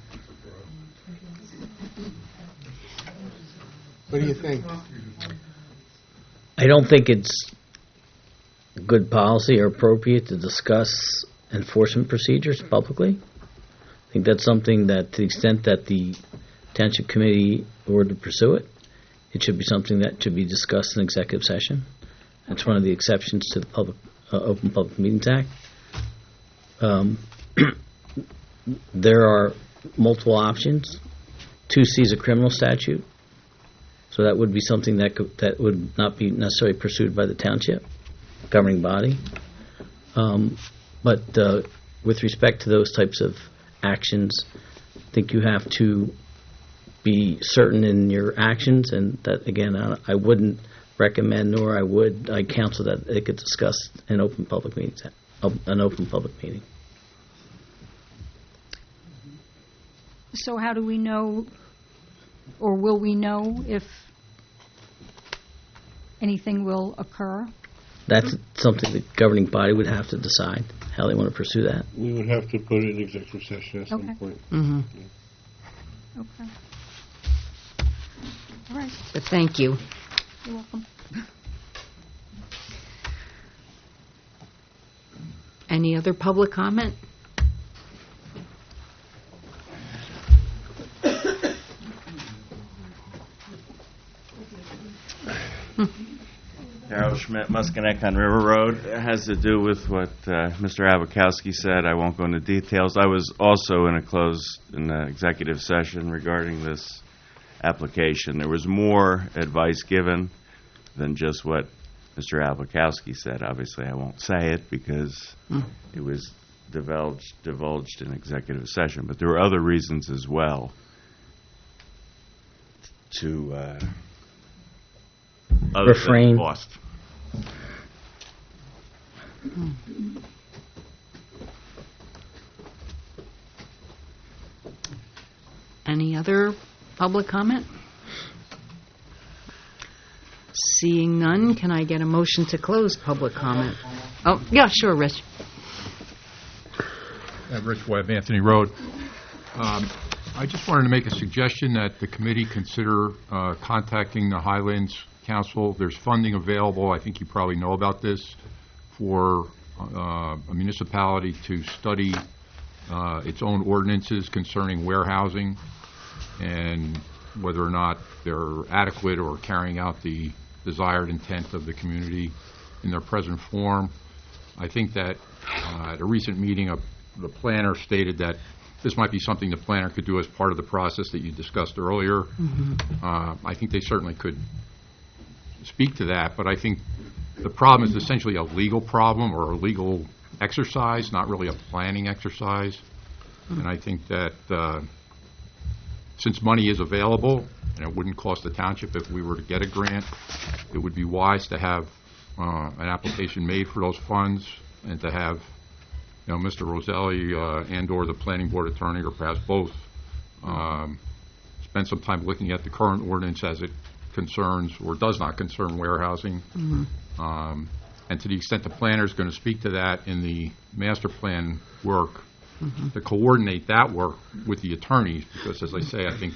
What do you think? I don't think it's good policy or appropriate to discuss enforcement procedures publicly. I think that's something that, to the extent that the Township Committee were to pursue it, it should be something that should be discussed in executive session. That's one of the exceptions to the public, uh, Open Public Meetings Act. Um, there are multiple options. two C is a criminal statute, so that would be something that could, that would not be necessarily pursued by the township governing body. Um, but uh, with respect to those types of actions, I think you have to be certain in your actions, and that, again, I, I wouldn't recommend, nor I would I counsel that it get discussed in open public meetings, an open public meeting. So how do we know, or will we know, if anything will occur? That's something the governing body would have to decide, how they want to pursue that. We would have to put it in executive session at Okay. some point. Mm-hmm. Okay. All right. But thank you. You're welcome. Any other public comment? Harold Schmidt, Muscanac on River Road. It has to do with what uh, Mister Abakowski said. I won't go into details. I was also in a closed in an executive session regarding this application. There was more advice given than just what Mister Abakowski said. Obviously, I won't say it because Hmm. it was divulged, divulged in executive session. But there were other reasons as well to uh, other Refrain. than cost. Any other public comment? Seeing none, can I get a motion to close public comment? Oh, yeah, sure, Rich. Uh, Rich Webb, Anthony Road. Um, I just wanted to make a suggestion that the committee consider uh, contacting the Highlands Council. There's funding available, I think you probably know about this, for uh, a municipality to study uh, its own ordinances concerning warehousing and whether or not they're adequate or carrying out the desired intent of the community in their present form. I think that uh, at a recent meeting, a, the planner stated that this might be something the planner could do as part of the process that you discussed earlier. Mm-hmm. Uh, I think they certainly could speak to that, but I think the problem is essentially a legal problem or a legal exercise, not really a planning exercise. Mm-hmm. And I think that uh, since money is available, and it wouldn't cost the township if we were to get a grant, it would be wise to have uh, an application made for those funds and to have, you know, Mister Roselli uh, and/or the planning board attorney, or perhaps both, um, spend some time looking at the current ordinance as it concerns or does not concern warehousing. Mm-hmm. Um, and to the extent the planner is going to speak to that in the master plan work, Mm-hmm. to coordinate that work with the attorneys, because as I say, I think,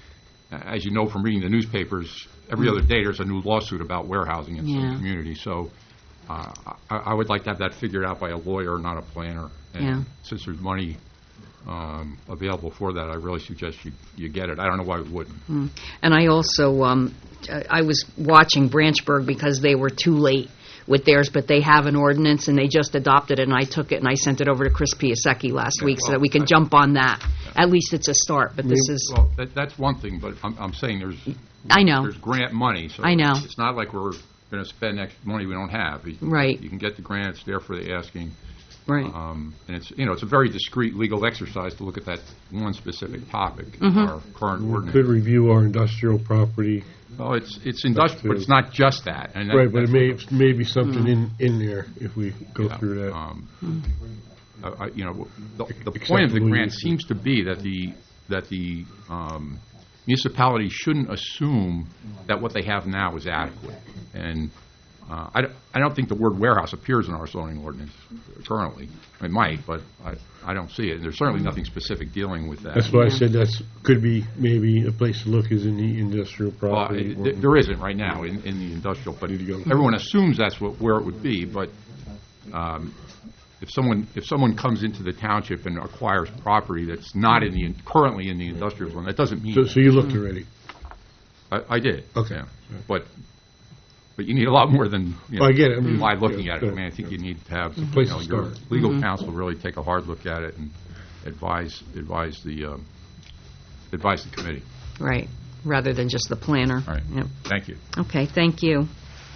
as you know from reading the newspapers, every other day there's a new lawsuit about warehousing in Yeah. some communities. So uh, I, I would like to have that figured out by a lawyer, not a planner. And Yeah. since there's money um, available for that, I really suggest you, you get it. I don't know why we wouldn't. Mm. And I also, um, I I was watching Branchburg because they were too late with theirs, but they have an ordinance and they just adopted it, and I took it and I sent it over to Chris Piasecki last week so that we can jump on that. At least it's a start, but this is, Well, that, that's one thing, but I'm, I'm saying there's I know. there's grant money. So I know. It's not like we're going to spend extra money we don't have. You- Right. You can get the grant. It's there for the asking. Right. Um, and it's, you know, it's a very discrete legal exercise to look at that one specific topic, Mhm. our current We ordinance. could review our industrial property. Well, it's, it's industrial, but it's not just that. And that- Right, but it that's may, may be something Mm. in, in there if we go Yeah, through that. um, uh, I- you know, the, the point of the Acceptable grant use. seems to be that the, that the um, municipality shouldn't assume that what they have now is adequate. And uh, I, don't- I don't think the word warehouse appears in our zoning ordinance currently. It might, but I, I don't see it. And there's certainly nothing specific dealing with that. That's why I said that's, could be maybe a place to look is in the industrial Well, property. it- th- there isn't right now in, in the industrial, but everyone assumes that's what, where it would be, but um, if someone, if someone comes into the township and acquires property that's not in the, currently in the industrial zone, that doesn't mean. So, so you looked already? I, I did. Okay. yeah. But, but you need a lot more than, you know, I get it. I mean, by looking yeah, at it. I good. mean, I think you need to have, It's a place you know, to your start. legal Mhm. counsel really take a hard look at it and, advise, advise the, um, advise the committee. Right, rather than just the planner. All right. Yep. Thank you. Okay, thank you.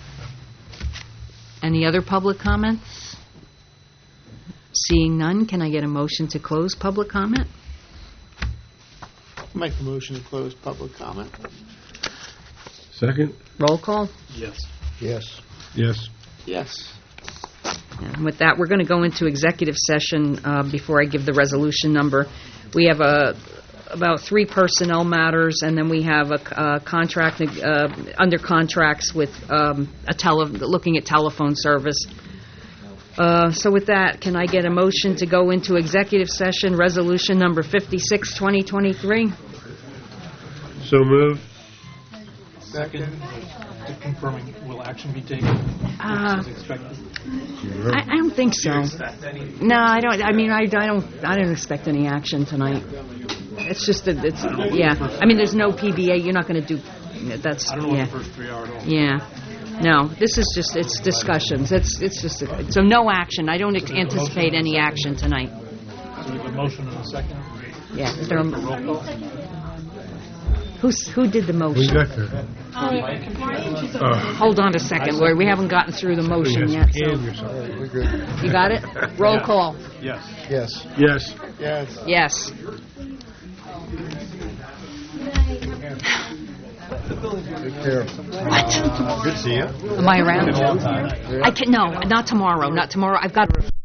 Any other public comments? Seeing none, can I get a motion to close public comment? Make a motion to close public comment. Second? Roll call? Yes. Yes. Yes. Yes. And with that, we're going to go into executive session uh, before I give the resolution number. We have a, about three personnel matters, and then we have a, a contract, uh, under contracts with um, a tele, looking at telephone service. Uh, so with that, can I get a motion to go into executive session, resolution number fifty-six, twenty twenty-three? So moved. Second, to confirming, will action be taken Uh, as expected? I, I don't think so. No, I don't. I mean, I, I don't. I don't expect any action tonight. It's just that it's. Yeah. I mean, there's no P B A. You're not going to do. That's. I don't know yeah. what the first three are at all. Yeah. No, this is just. It's discussions. It's. It's just. So no action. I don't anticipate any action tonight. So we have a motion and a second. Yeah. Is there a, Roll call. who's who did the motion? We got there. Uh, Hold on a second, Lori. We haven't gotten through the motion yet. So. We're good. You got it? Roll call. Yes. Yes. Yes. Yes. Yes. Take care. Good to see you. Am I around? I can. No, not tomorrow. Not tomorrow. I've got.